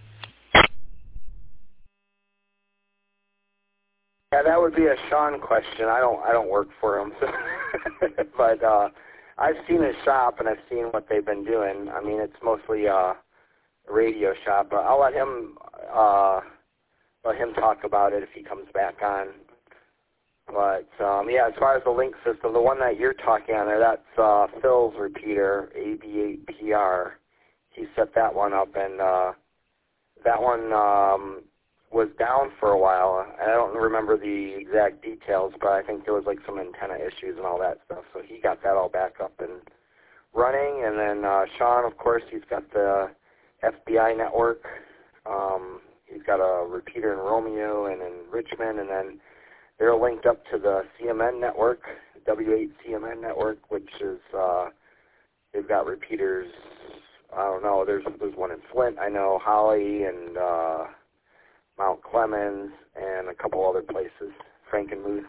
Yeah, that would be a Sean question. I don't I don't work for him, so but uh, I've seen his shop and I've seen what they've been doing. I mean, it's mostly uh, a radio shop, but I'll let him uh, let him talk about it if he comes back on. But um, yeah, as far as the link system, the one that you're talking on there, that's uh, Phil's repeater, A B eight P R. He set that one up, and uh, that one. Um, was down for a while. I don't remember the exact details, but I think there was like some antenna issues and all that stuff. So he got that all back up and running. And then uh, Sean, of course, he's got the F B I network. Um, he's got a repeater in Romeo and in Richmond, and then they're linked up to the C M N network, W eight C M N network, which is uh, they've got repeaters. I don't know. There's there's one in Flint. I know Holly and. Uh, Mount Clemens, and a couple other places, Frankenmuth.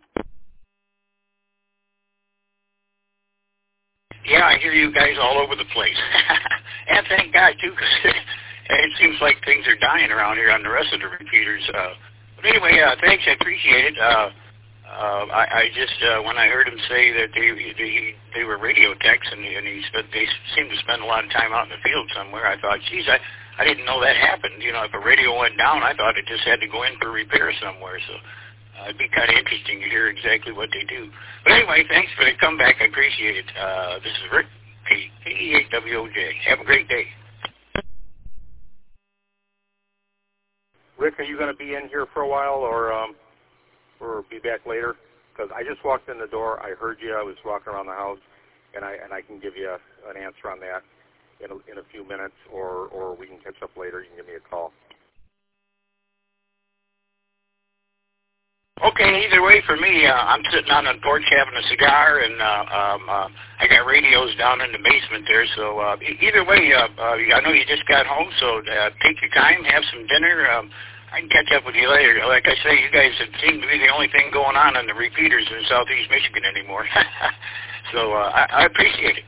Yeah, I hear you guys all over the place. And thank God, too, because it seems like things are dying around here on the rest of the repeaters. Uh, but anyway, uh, thanks, I appreciate it. Uh, uh, I, I just, uh, when I heard him say that they they, they were radio techs, and, and he spent, they seemed to spend a lot of time out in the field somewhere, I thought, geez, I... I didn't know that happened. You know, if a radio went down, I thought it just had to go in for repair somewhere. So uh, it'd be kind of interesting to hear exactly what they do. But anyway, thanks for the comeback. I appreciate it. Uh, this is Rick, K D eight W O J. Have a great day. Rick, are you going to be in here for a while, or um, or be back later? Because I just walked in the door. I heard you. I was walking around the house, and I and I can give you a, an answer on that. In a, in a few minutes, or, or we can catch up later. You can give me a call. Okay, either way for me, uh, I'm sitting on the porch having a cigar, and uh, um, uh, I got radios down in the basement there, so uh, e- either way, uh, uh, I know you just got home, so uh, take your time, have some dinner. Um, I can catch up with you later. Like I say, you guys seem to be the only thing going on in the repeaters in Southeast Michigan anymore. So uh, I, I appreciate it.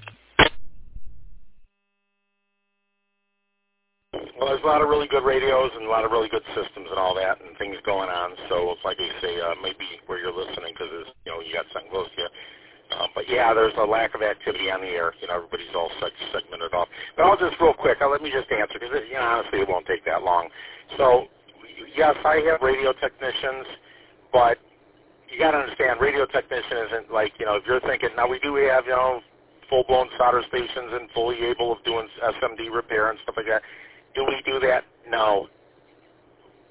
Well, there's a lot of really good radios and a lot of really good systems and all that and things going on. So it's like I say, uh, maybe where you're listening because you know you got something close to you. Um, but yeah, there's a lack of activity on the air. You know, everybody's all such segmented off. But I'll just real quick. I'll, let me just answer because you know honestly it won't take that long. So yes, I have radio technicians, but you got to understand, radio technician isn't like you know if you're thinking now we do have you know full-blown solder stations and fully able of doing S M D repair and stuff like that. Do we do that? No.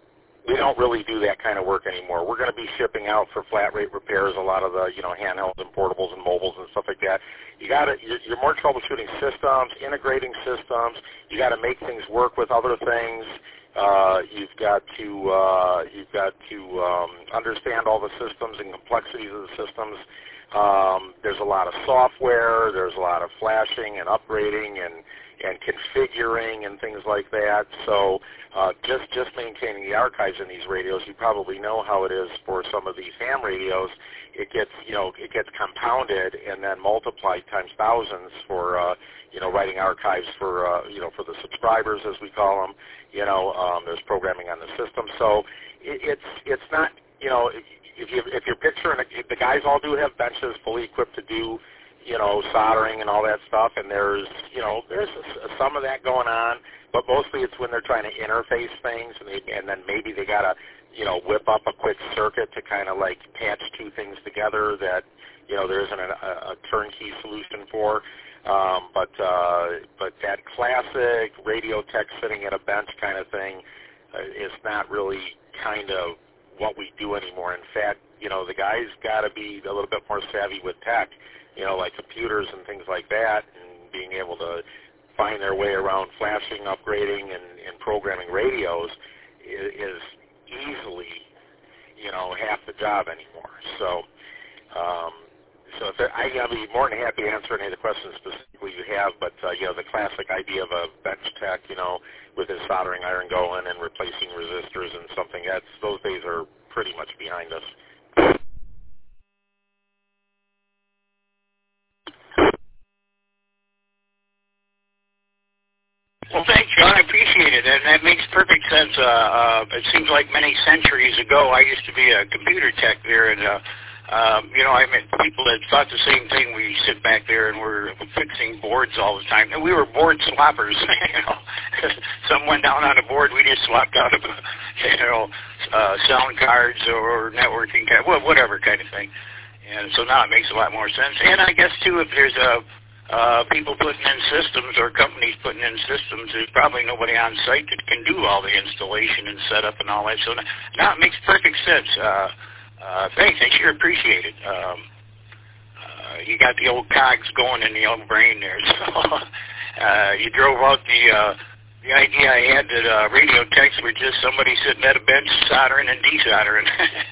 we don't really do that kind of work anymore. We're going to be shipping out for flat rate repairs a lot of the, you know, handhelds and portables and mobiles and stuff like that. You got to, you're more troubleshooting systems, integrating systems. You got to make things work with other things. Uh, you've got to, uh, you've got to um, understand all the systems and complexities of the systems. Um, there's a lot of software. There's a lot of flashing and upgrading and and configuring and things like that. So uh, just just maintaining the archives in these radios, you probably know how it is for some of these ham radios. It gets you know it gets compounded and then multiplied times thousands for uh, you know writing archives for uh, you know for the subscribers, as we call them. You know um, there's programming on the system, so it, it's it's not you know if you if you're picturing it, the guys all do have benches fully equipped to do you know, soldering and all that stuff, and there's, you know, there's some of that going on, but mostly it's when they're trying to interface things, and, they, and then maybe they got to, you know, whip up a quick circuit to kind of like patch two things together that, you know, there isn't a, a turnkey solution for. Um, but uh, but that classic radio tech sitting at a bench kind of thing uh, is not really kind of what we do anymore. In fact, you know, the guys got to be a little bit more savvy with tech, you know, like computers and things like that, and being able to find their way around flashing, upgrading, and, and programming radios is, is easily, you know, half the job anymore. So, um, so if there, I, I'll be more than happy to answer any of the questions specifically you have, but, uh, you know, the classic idea of a bench tech, you know, with his soldering iron going and replacing resistors and something, that's, those days are pretty much behind us. Well, thanks, John. I appreciate it, and that makes perfect sense. Uh, uh, it seems like many centuries ago, I used to be a computer tech there, and uh, um, you know, I met people that thought the same thing. We sit back there and we're fixing boards all the time, and we were board swappers. You know, something went down on a board, we just swapped out of, you know, uh, sound cards or networking, well, whatever kind of thing. And so now it makes a lot more sense. And I guess too, if there's a Uh, people putting in systems or companies putting in systems, there's probably nobody on site that can do all the installation and setup and all that. So now it makes perfect sense. Uh, uh, thanks. I sure appreciate it. Um, uh, you got the old cogs going in the old brain there. So uh, you drove out the uh, the idea I had that uh, radio techs were just somebody sitting at a bench soldering and desoldering.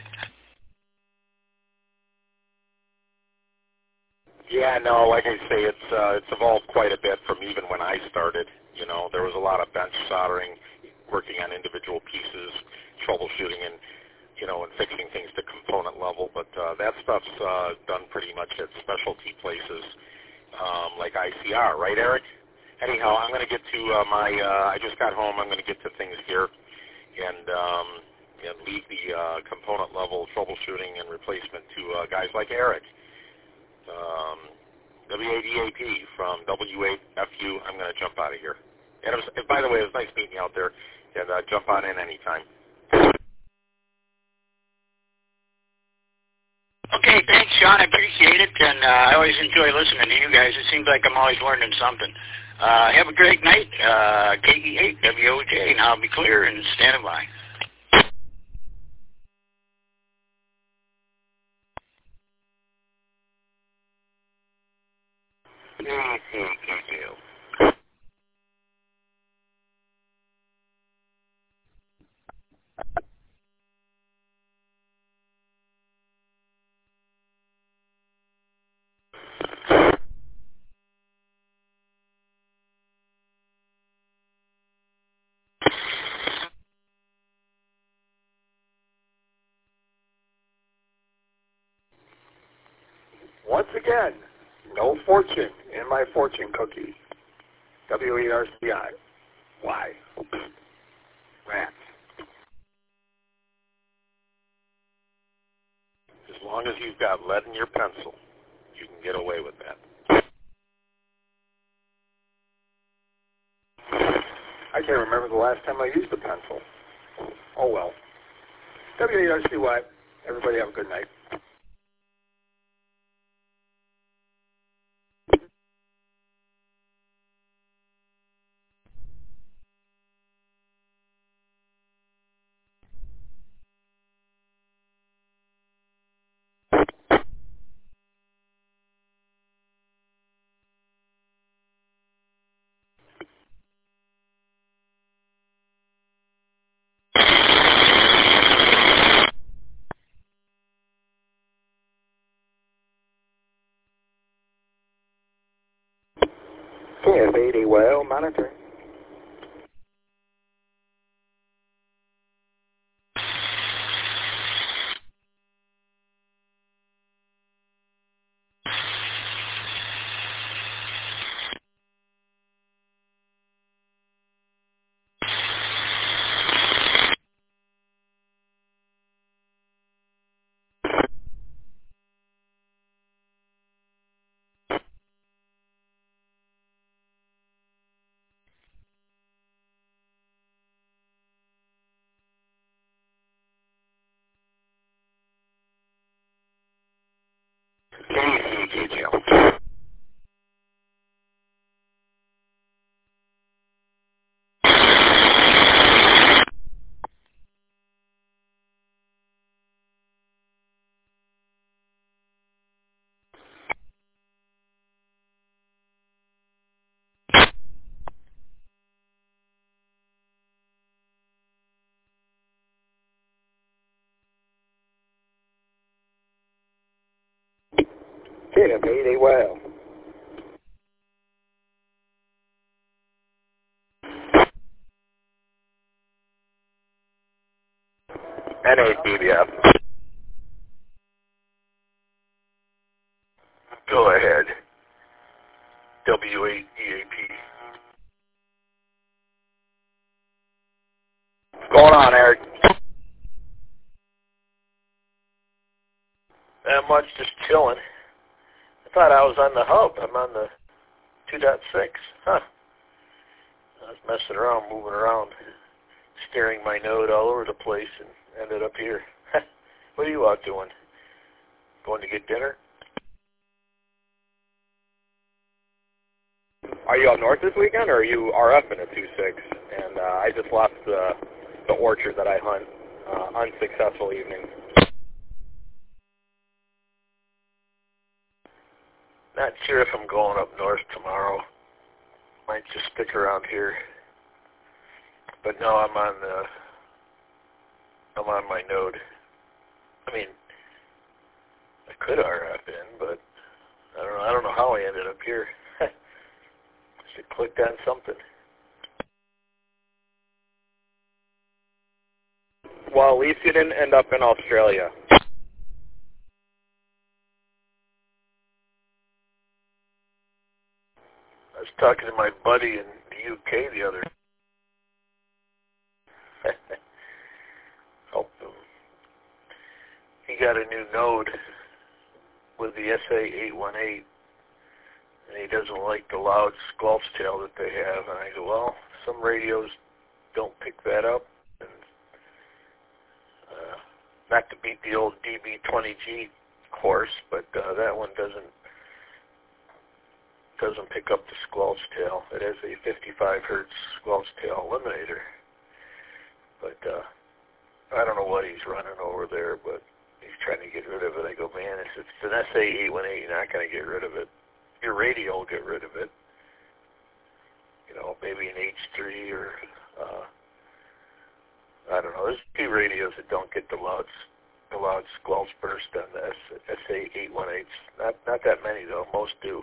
Yeah, no, like I say, it's uh, it's evolved quite a bit from even when I started. You know, there was a lot of bench soldering, working on individual pieces, troubleshooting, and you know, and fixing things to component level. But uh, that stuff's uh, done pretty much at specialty places um, like I C R, right, Eric? Anyhow, I'm going to get to uh, my. Uh, I just got home. I'm going to get to things here, and um, and leave the uh, component level troubleshooting and replacement to uh, guys like Eric. Um, W A D A P from W eight F U. I'm going to jump out of here. And, it was, and by the way, it was nice meeting you out there. And uh, jump on in anytime. Okay, thanks, Sean. I appreciate it, and uh, I always enjoy listening to you guys. It seems like I'm always learning something. Uh, have a great night. Uh, K E eight W O J, and I'll be clear and standing by. Once again, no fortune in my fortune cookie. W eight R C I. Why? Rats. As long as you've got lead in your pencil, you can get away with that. I can't remember the last time I used a pencil. Oh well. W eight R C Y. Everybody have a good night. eighty well, monitoring. K F eighty well. N eight D B F. Go ahead. W eight E A P. What's going on, Eric? Not much, just chilling. I thought I was on the hub. I'm on the two point six. Huh. I was messing around, moving around, steering my node all over the place, and ended up here. What are you out doing? Going to get dinner? Are you up north this weekend, or are you RFing at two six? And uh, I just left the, the orchard that I hunt. Uh, unsuccessful evening. Not sure if I'm going up north tomorrow. Might just stick around here. But no, I'm on the, I'm on my node. I mean, I could R F in, but I don't know. I don't know how I ended up here. Just clicked on something. Well, at least you didn't end up in Australia. I was talking to my buddy in the U K the other help him. He got a new node with the S A eight one eight, and he doesn't like the loud squelch tail that they have. And I go, well, some radios don't pick that up. And, uh, not to beat the old D B twenty G horse, but uh, that one doesn't doesn't pick up the squelch tail. It has a fifty-five hertz squelch tail eliminator. But uh, I don't know what he's running over there, but he's trying to get rid of it. I go, man, if it's an S A eight one eight, you're not going to get rid of it. Your radio will get rid of it. You know, maybe an H three or, uh, I don't know. There's a few radios that don't get the loud, the loud squelch burst on the S A eight one eights. Not, not that many, though. Most do.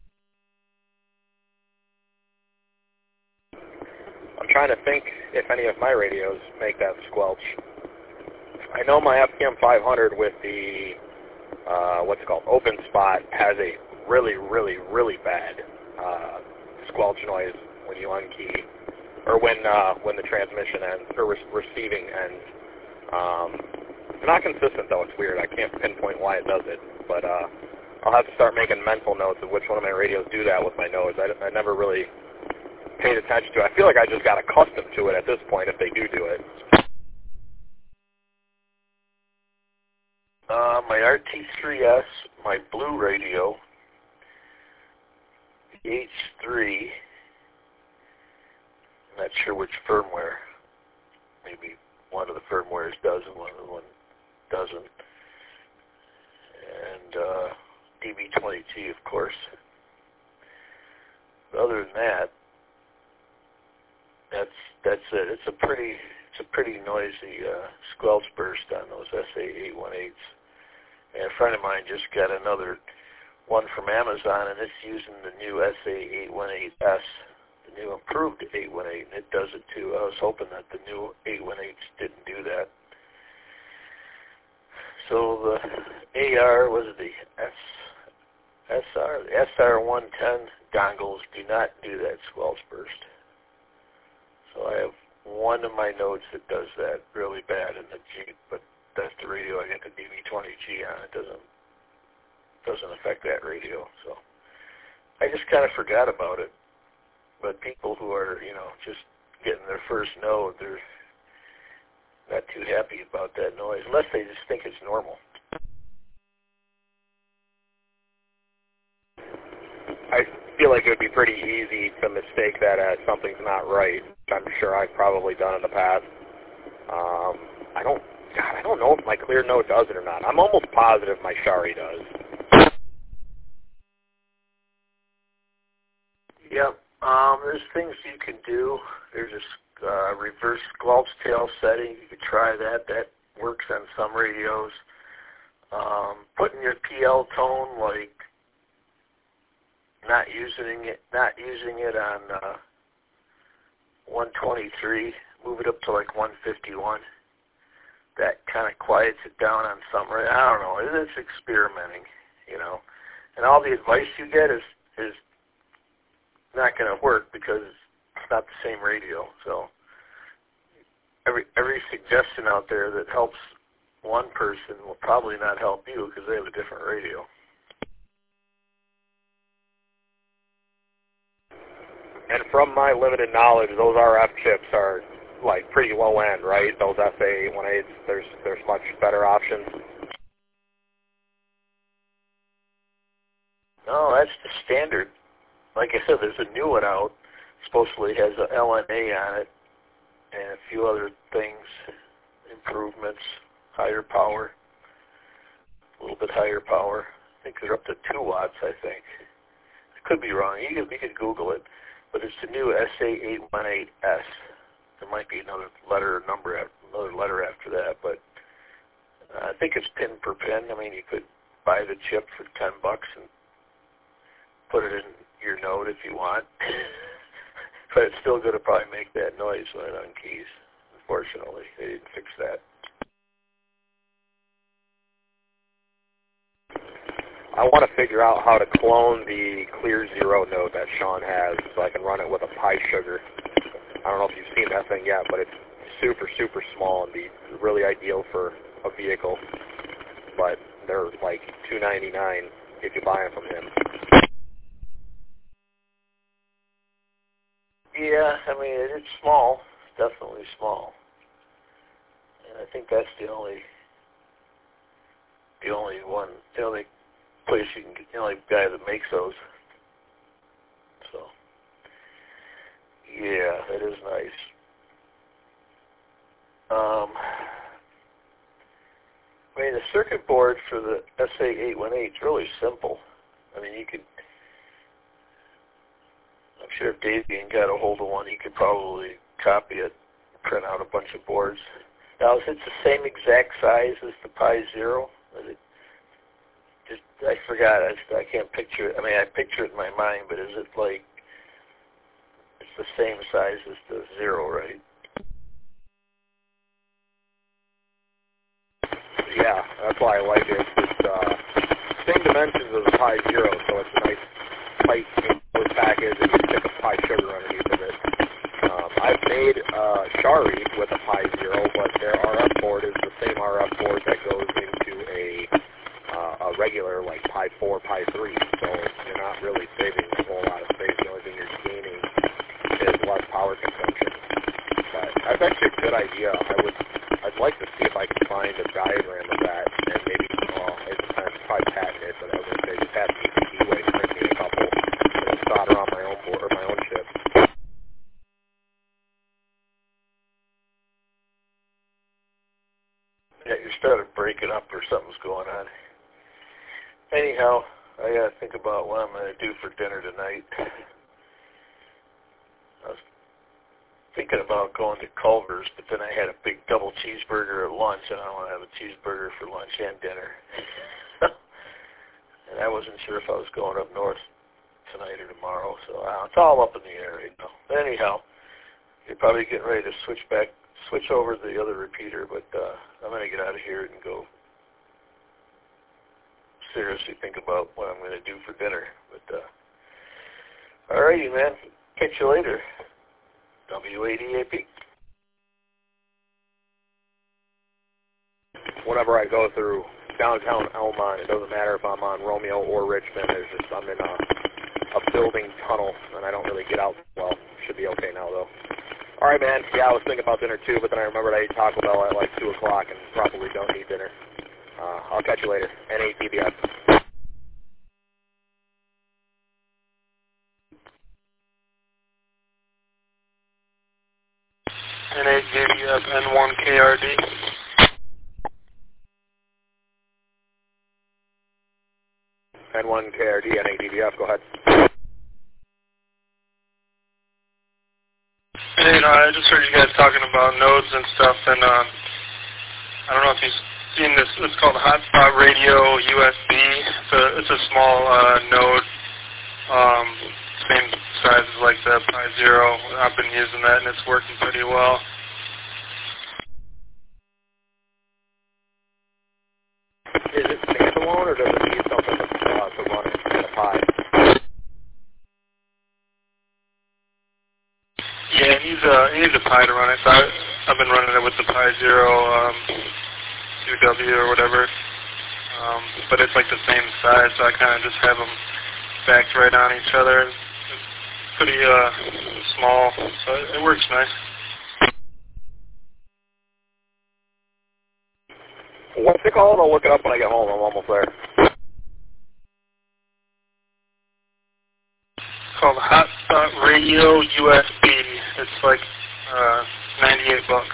I'm trying to think if any of my radios make that squelch. I know my F P M five hundred with the, uh, what's it called, open spot has a really, really, really bad uh, squelch noise when you unkey, or when uh, when the transmission ends, or re- receiving ends. Um, it's not consistent, though. It's weird. I can't pinpoint why it does it, but uh, I'll have to start making mental notes of which one of my radios do that with my nose. I, I never really paid attention to it. I feel like I just got accustomed to it at this point if they do do it. Uh, my R T three S, my blue radio, the H three, I'm not sure which firmware. Maybe one of the firmwares does and one of the one doesn't. And uh, D B twenty T, of course. But other than that, that's that's it. It's a pretty it's a pretty noisy uh, squelch burst on those S A eight one eights. And a friend of mine just got another one from Amazon, and it's using the new S A eight eighteen S, the new improved eight eighteen, and it does it too. I was hoping that the new eight eighteens didn't do that. So the A R, was it the S, SR, the S R one ten dongles do not do that squelch burst. So I have one of my nodes that does that really bad in the G, but that's the radio I get the D V twenty G on. It doesn't doesn't affect that radio. So I just kind of forgot about it. But people who are, you know, just getting their first node, they're not too happy about that noise, unless they just think it's normal. I feel like it would be pretty easy to mistake that as something's not right. I'm sure I've probably done in the past. Um, I don't, God, I don't know if my clear node does it or not. I'm almost positive my Shari does. Yep. Um, there's things you can do. There's a uh, reverse squelch tail setting. You could try that. That works on some radios. Um, putting your P L tone, like not using it, not using it on uh, one twenty-three. Move it up to like one fifty-one. That kind of quiets it down on some. I don't know. It's experimenting, you know. And all the advice you get is is not going to work because it's not the same radio. So every every suggestion out there that helps one person will probably not help you because they have a different radio. And from my limited knowledge, those R F chips are like pretty low end, right? Those S A eight eighteens, there's there's much better options. No, that's the standard. Like I said, there's a new one out. Supposedly has a L N A on it and a few other things, improvements, higher power, a little bit higher power. I think they're up to two watts, I think. I could be wrong. You can, you can Google it. But it's the new S A eight eighteen S. There might be another letter or number, another letter after that, but uh, I think it's pin per pin. I mean, you could buy the chip for ten bucks and put it in your node if you want. But it's still going to probably make that noise when it unkeys. Unfortunately, they didn't fix that. I want to figure out how to clone the Clear Zero node that Sean has so I can run it with a Pi Sugar. I don't know if you've seen that thing yet, but it's super, super small and be really ideal for a vehicle. But they're like two ninety-nine if you buy them from him. Yeah, I mean, it's small. It's definitely small. And I think that's the only, the only one, the only place you can get, the only guy that makes those. So, yeah, that is nice. Um, I mean, the circuit board for the S A eight eighteen is really simple. I mean, you could, I'm sure if Davian got a hold of one, he could probably copy it, print out a bunch of boards. Now, is it the same exact size as the Pi Zero? Is it just, I forgot. I, I can't picture it. I mean, I picture it in my mind, but is it like, it's the same size as the Zero, right? Yeah, that's why I like it. It's uh, same dimensions as the Pi Zero, so it's a nice tight enclosed package, and you stick a Pi Sugar underneath of it. Um, I've made uh, Shari with a Pi Zero, but their R F board is the same R F board that goes into a uh, a regular like Pi four, Pi three, so you're not really saving a whole lot of space. The only thing you're gaining is less power consumption. But that's actually a good idea. I would, I'd like to see if I can find a diagram of that, and maybe, well, it depends, probably patent it, but I was going to say just have P C B way print me a couple, and solder on my own board or my own chip. Yeah, you started breaking up or something's going on. Anyhow, I got to think about what I'm going to do for dinner tonight. I was thinking about going to Culver's, but then I had a big double cheeseburger at lunch, and I don't want to have a cheeseburger for lunch and dinner. And I wasn't sure if I was going up north tonight or tomorrow, so uh, it's all up in the air right now. Anyhow, you're probably getting ready to switch back, switch over to the other repeater, but uh, I'm going to get out of here and go seriously think about what I'm going to do for dinner. But uh, all righty, man. Catch you later. W A D A P. Whenever I go through downtown Elmont, it doesn't matter if I'm on Romeo or Richmond. There's just I'm in a, a building tunnel, and I don't really get out well. Should be okay now, though. All right, man. Yeah, I was thinking about dinner, too, but then I remembered I ate Taco Bell at like two o'clock and probably don't need dinner. Uh, I'll catch you later. N A T B S. N A T B S N one K R D. N one K R D, N A D B F, go ahead. Hey, no, I just heard you guys talking about nodes and stuff, and um, I don't know if you've seen this. It's called Hotspot Radio U S B. It's a, it's a small uh, node, um, same size as like the Pi Zero. I've been using that, and it's working pretty well. Is it standalone, or does it need something to, uh, to run it in a Pi? Yeah, it needs a, it needs a Pi to run it. So I, I've been running it with the Pi Zero um, U W or whatever. Um, but it's like the same size, so I kind of just have them stacked right on each other. It's pretty uh, small, so it, it works nice. What's it called? I'll look it up when I get home. I'm almost there. It's called Hotspot Radio U S B. It's like uh, ninety-eight bucks.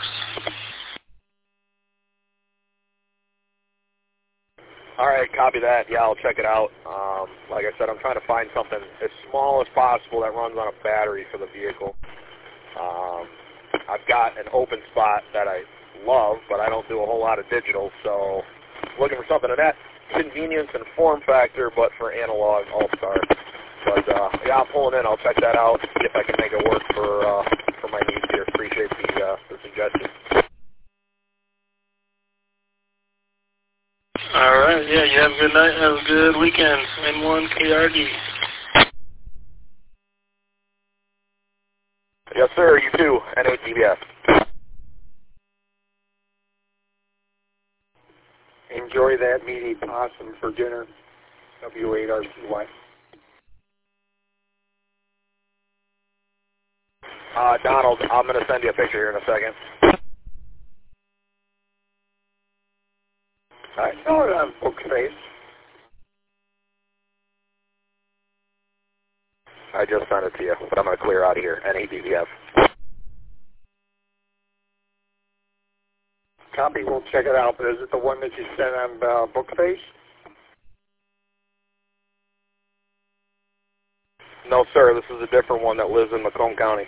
All right, copy that. Yeah, I'll check it out. Um, like I said, I'm trying to find something as small as possible that runs on a battery for the vehicle. Um, I've got an open spot that I love, but I don't do a whole lot of digital, so looking for something in that convenience and form factor, but for analog all-star. But uh, yeah, I'm pulling in. I'll check that out, see if I can make it work for uh, for my needs here. Appreciate the uh, the suggestion. All right, yeah, you have a good night, have a good weekend. N one K R D. Yes, sir. You too. N A T B S. Enjoy that meaty possum for dinner. W eight R C Y. Uh, Donald, I'm going to send you a picture here in a second. I saw it on Bookface. I just sent it to you, but I'm going to clear out of here. N A D B F. Copy, we'll check it out, but is it the one that you sent on uh, Bookface? No, sir. This is a different one that lives in Macomb County.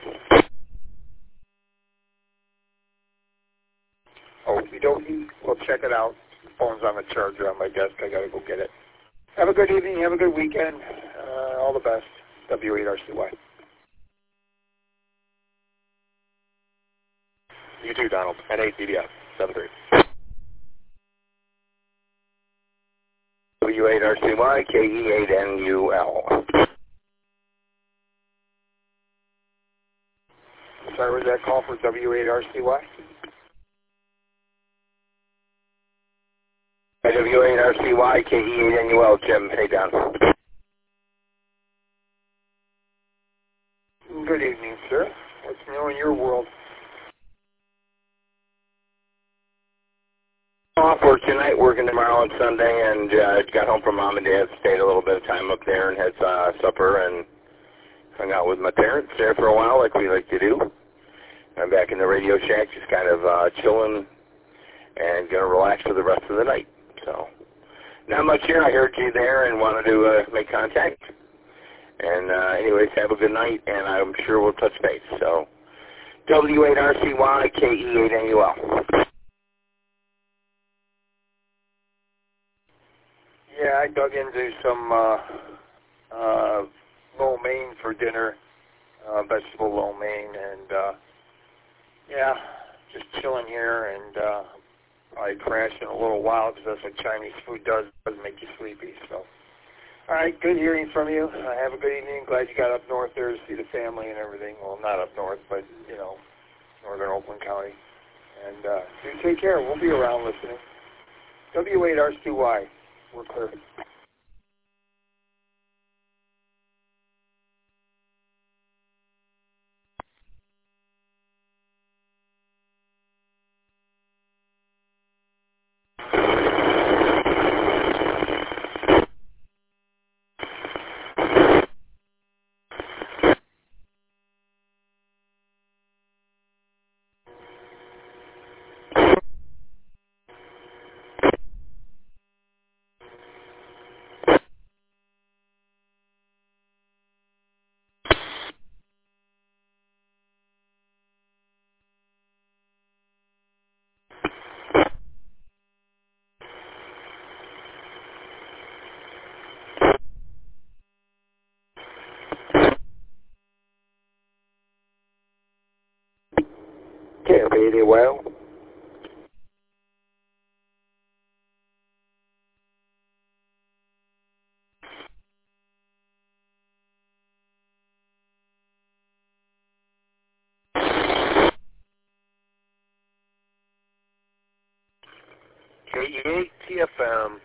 Oh, we don't need. We'll check it out. The phone's on the charger on my desk. I got to go get it. Have a good evening. Have a good weekend. Uh, all the best. W eight R C Y. You too, Donald. N A D B F. seven three. W eight R C Y, K E eight N U L. Sorry, was that call for W eight R C Y? W eight R C Y, K E eight N U L, Jim. Hey, Don. Good evening, sir. What's new in your world? Off work tonight, working tomorrow and Sunday, and uh, got home from mom and dad, stayed a little bit of time up there and had uh, supper and hung out with my parents there for a while like we like to do. I'm back in the Radio Shack just kind of uh, chilling and going to relax for the rest of the night. So not much here. I heard you there and wanted to uh, make contact. And uh, anyways, have a good night, and I'm sure we'll touch base. So W eight R C Y, K E eight N U L. Yeah, I dug into some uh, uh, lo mein for dinner, uh, vegetable lo mein, and uh, yeah, just chilling here, and uh, I crash in a little while because that's what Chinese food does, doesn't make you sleepy. So, all right, good hearing from you. Uh, have a good evening. Glad you got up north there to see the family and everything. Well, not up north, but you know, northern Oakland County. And uh, do take care. We'll be around listening. W eight R C Y. We're clear. K F eighty well. K E eight T F M.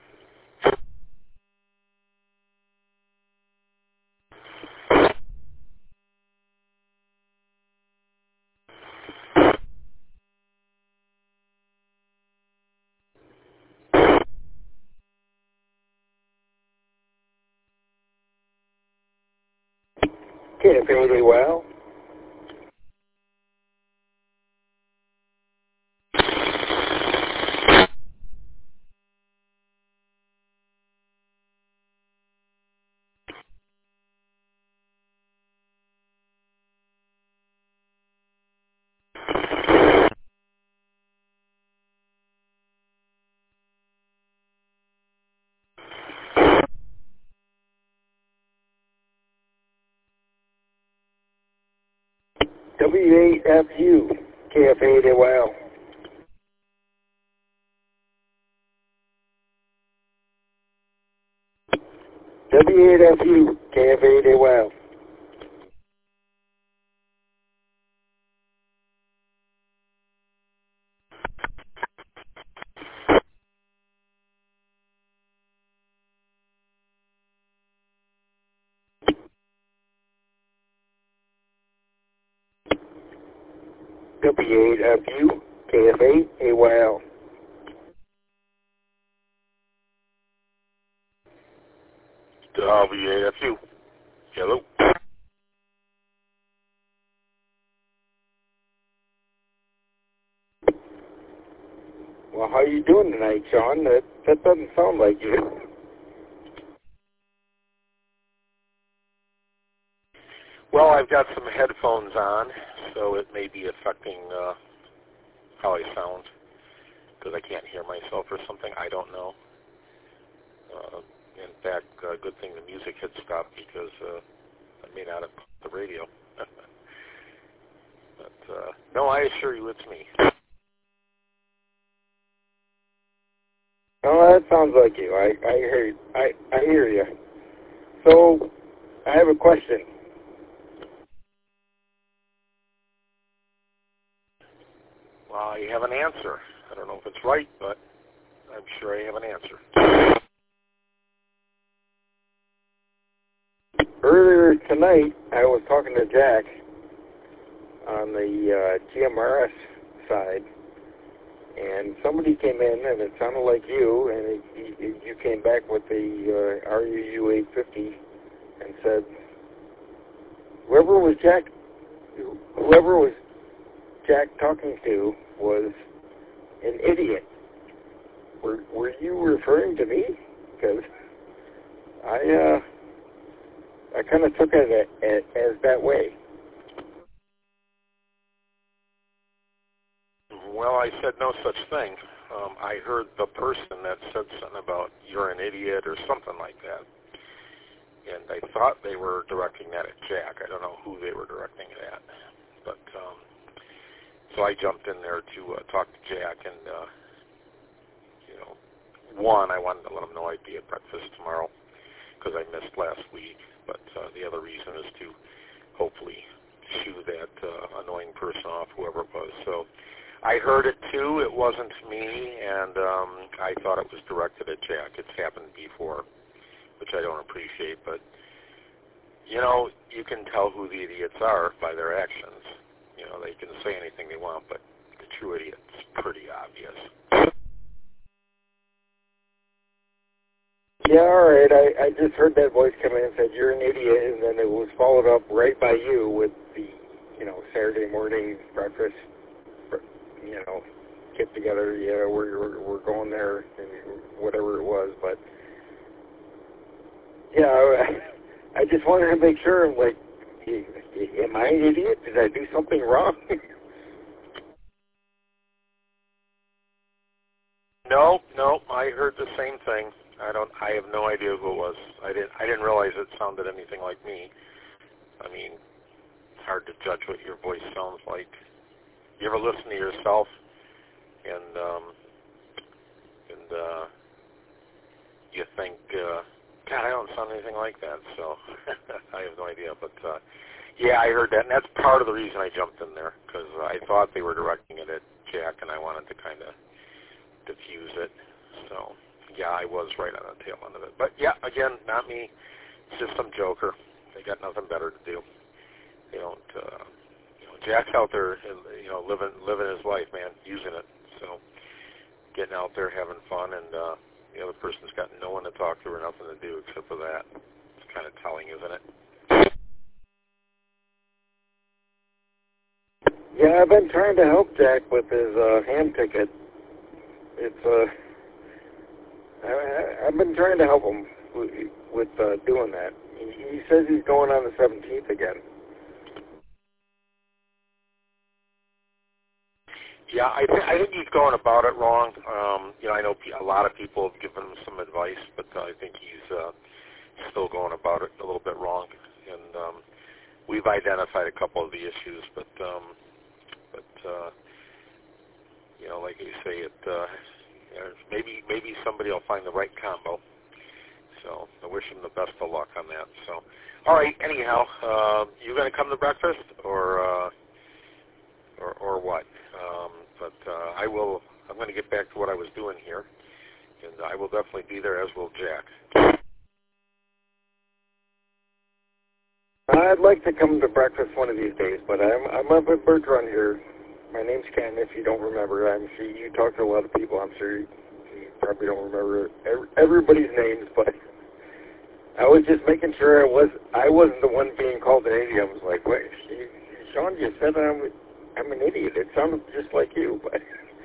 K F eighty well. W eight F U, K F eighty well. W eight F U, K F eighty well. W eight F U, K F eight A Y L. W eight F U. Hello. Well, how you doing tonight, Sean? That that doesn't sound like you. Well, I've got some headphones on, so it may be affecting uh, how I sound, because I can't hear myself or something. I don't know. Uh, in fact, uh, good thing the music had stopped, because uh, I may not have the radio. But uh, no, I assure you, it's me. Oh, that sounds like you. I I hear I I hear you. So, I have a question. Well, I have an answer. I don't know if it's right, but I'm sure I have an answer. Earlier tonight, I was talking to Jack on the uh, G M R S side, and somebody came in, and it sounded like you, and it, it, you came back with the uh, R U U eight fifty and said, whoever was Jack, whoever was Jack talking to was an idiot. Were were you referring to me? Because I uh, I kind of took it as, as that way. Well, I said no such thing. um, I heard the person that said something about you're an idiot or something like that. And I thought they were directing that at Jack. I don't know who they were directing it at. But um, so I jumped in there to uh, talk to Jack, and, uh, you know, one, I wanted to let him know I'd be at breakfast tomorrow because I missed last week. But uh, the other reason is to hopefully shoo that uh, annoying person off, whoever it was. So I heard it too. It wasn't me, and um, I thought it was directed at Jack. It's happened before, which I don't appreciate. But, you know, you can tell who the idiots are by their actions. You know, they can say anything they want, but the true idiot's pretty obvious. Yeah, all right. I, I just heard that voice come in and said, you're an idiot, and then it was followed up right by you with the, you know, Saturday morning breakfast, you know, get together. Yeah, we're, we're, we're going there, and whatever it was. But, yeah, I, I just wanted to make sure, like, am I an idiot? Did I do something wrong? No, no, I heard the same thing. I don't. I have no idea who it was. I didn't. I didn't realize it sounded anything like me. I mean, it's hard to judge what your voice sounds like. You ever listen to yourself, and um, and uh, you think, uh, God, I don't sound anything like that. So I have no idea. But uh, yeah, I heard that, and that's part of the reason I jumped in there because I thought they were directing it at Jack, and I wanted to kind of diffuse it. So. Yeah, I was right on the tail end of it. But, yeah, again, not me. It's just some joker. They got nothing better to do. They don't, uh, you know, Jack's out there, you know, living living his life, man, using it. So getting out there, having fun, and uh, the other person's got no one to talk to or nothing to do except for that. It's kind of telling, isn't it? Yeah, I've been trying to help Jack with his uh, ham ticket. It's, uh... I, I've been trying to help him with, with uh, doing that. He, he says he's going on the seventeenth again. Yeah, I, th- I think he's going about it wrong. Um, you know, I know a lot of people have given him some advice, but uh, I think he's uh, still going about it a little bit wrong. And um, we've identified a couple of the issues, but um, but uh, you know, like you say, it. Uh, Maybe maybe somebody will find the right combo. So I wish him the best of luck on that. So, all right. Anyhow, uh, you going to come to breakfast or uh, or, or what? Um, but uh, I will. I'm going to get back to what I was doing here, and I will definitely be there, as will Jack. I'd like to come to breakfast one of these days, but I'm I'm up at Birch Run here. My name's Ken, if you don't remember. I'm sure you talk to a lot of people. I'm sure you, you probably don't remember every, everybody's names, but I was just making sure I was I wasn't the one being called an idiot. I was like, wait, she, Sean just said I'm I'm an idiot. It sounded just like you, but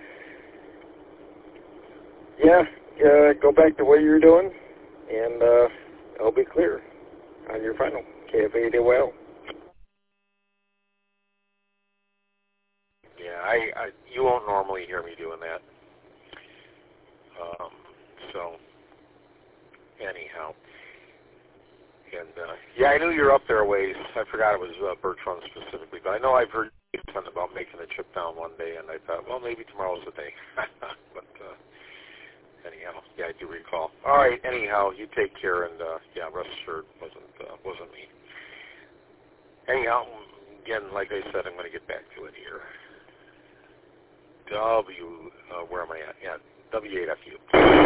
yeah, uh, go back to what you were doing, and uh, I'll be clear on your final K F A D well. Yeah, I, I you won't normally hear me doing that. Um, so, anyhow, and uh, yeah, I knew you were up there a ways. I forgot it was uh, Birch Run specifically, but I know I've heard something about making a trip down one day, and I thought, well, maybe tomorrow's the day. But uh, anyhow, yeah, I do recall. All right, anyhow, you take care, and uh, yeah, rest assured, wasn't uh, wasn't me. Anyhow, again, like I said, I'm going to get back to it here. W, uh, where am I at? Yeah, W eight F U.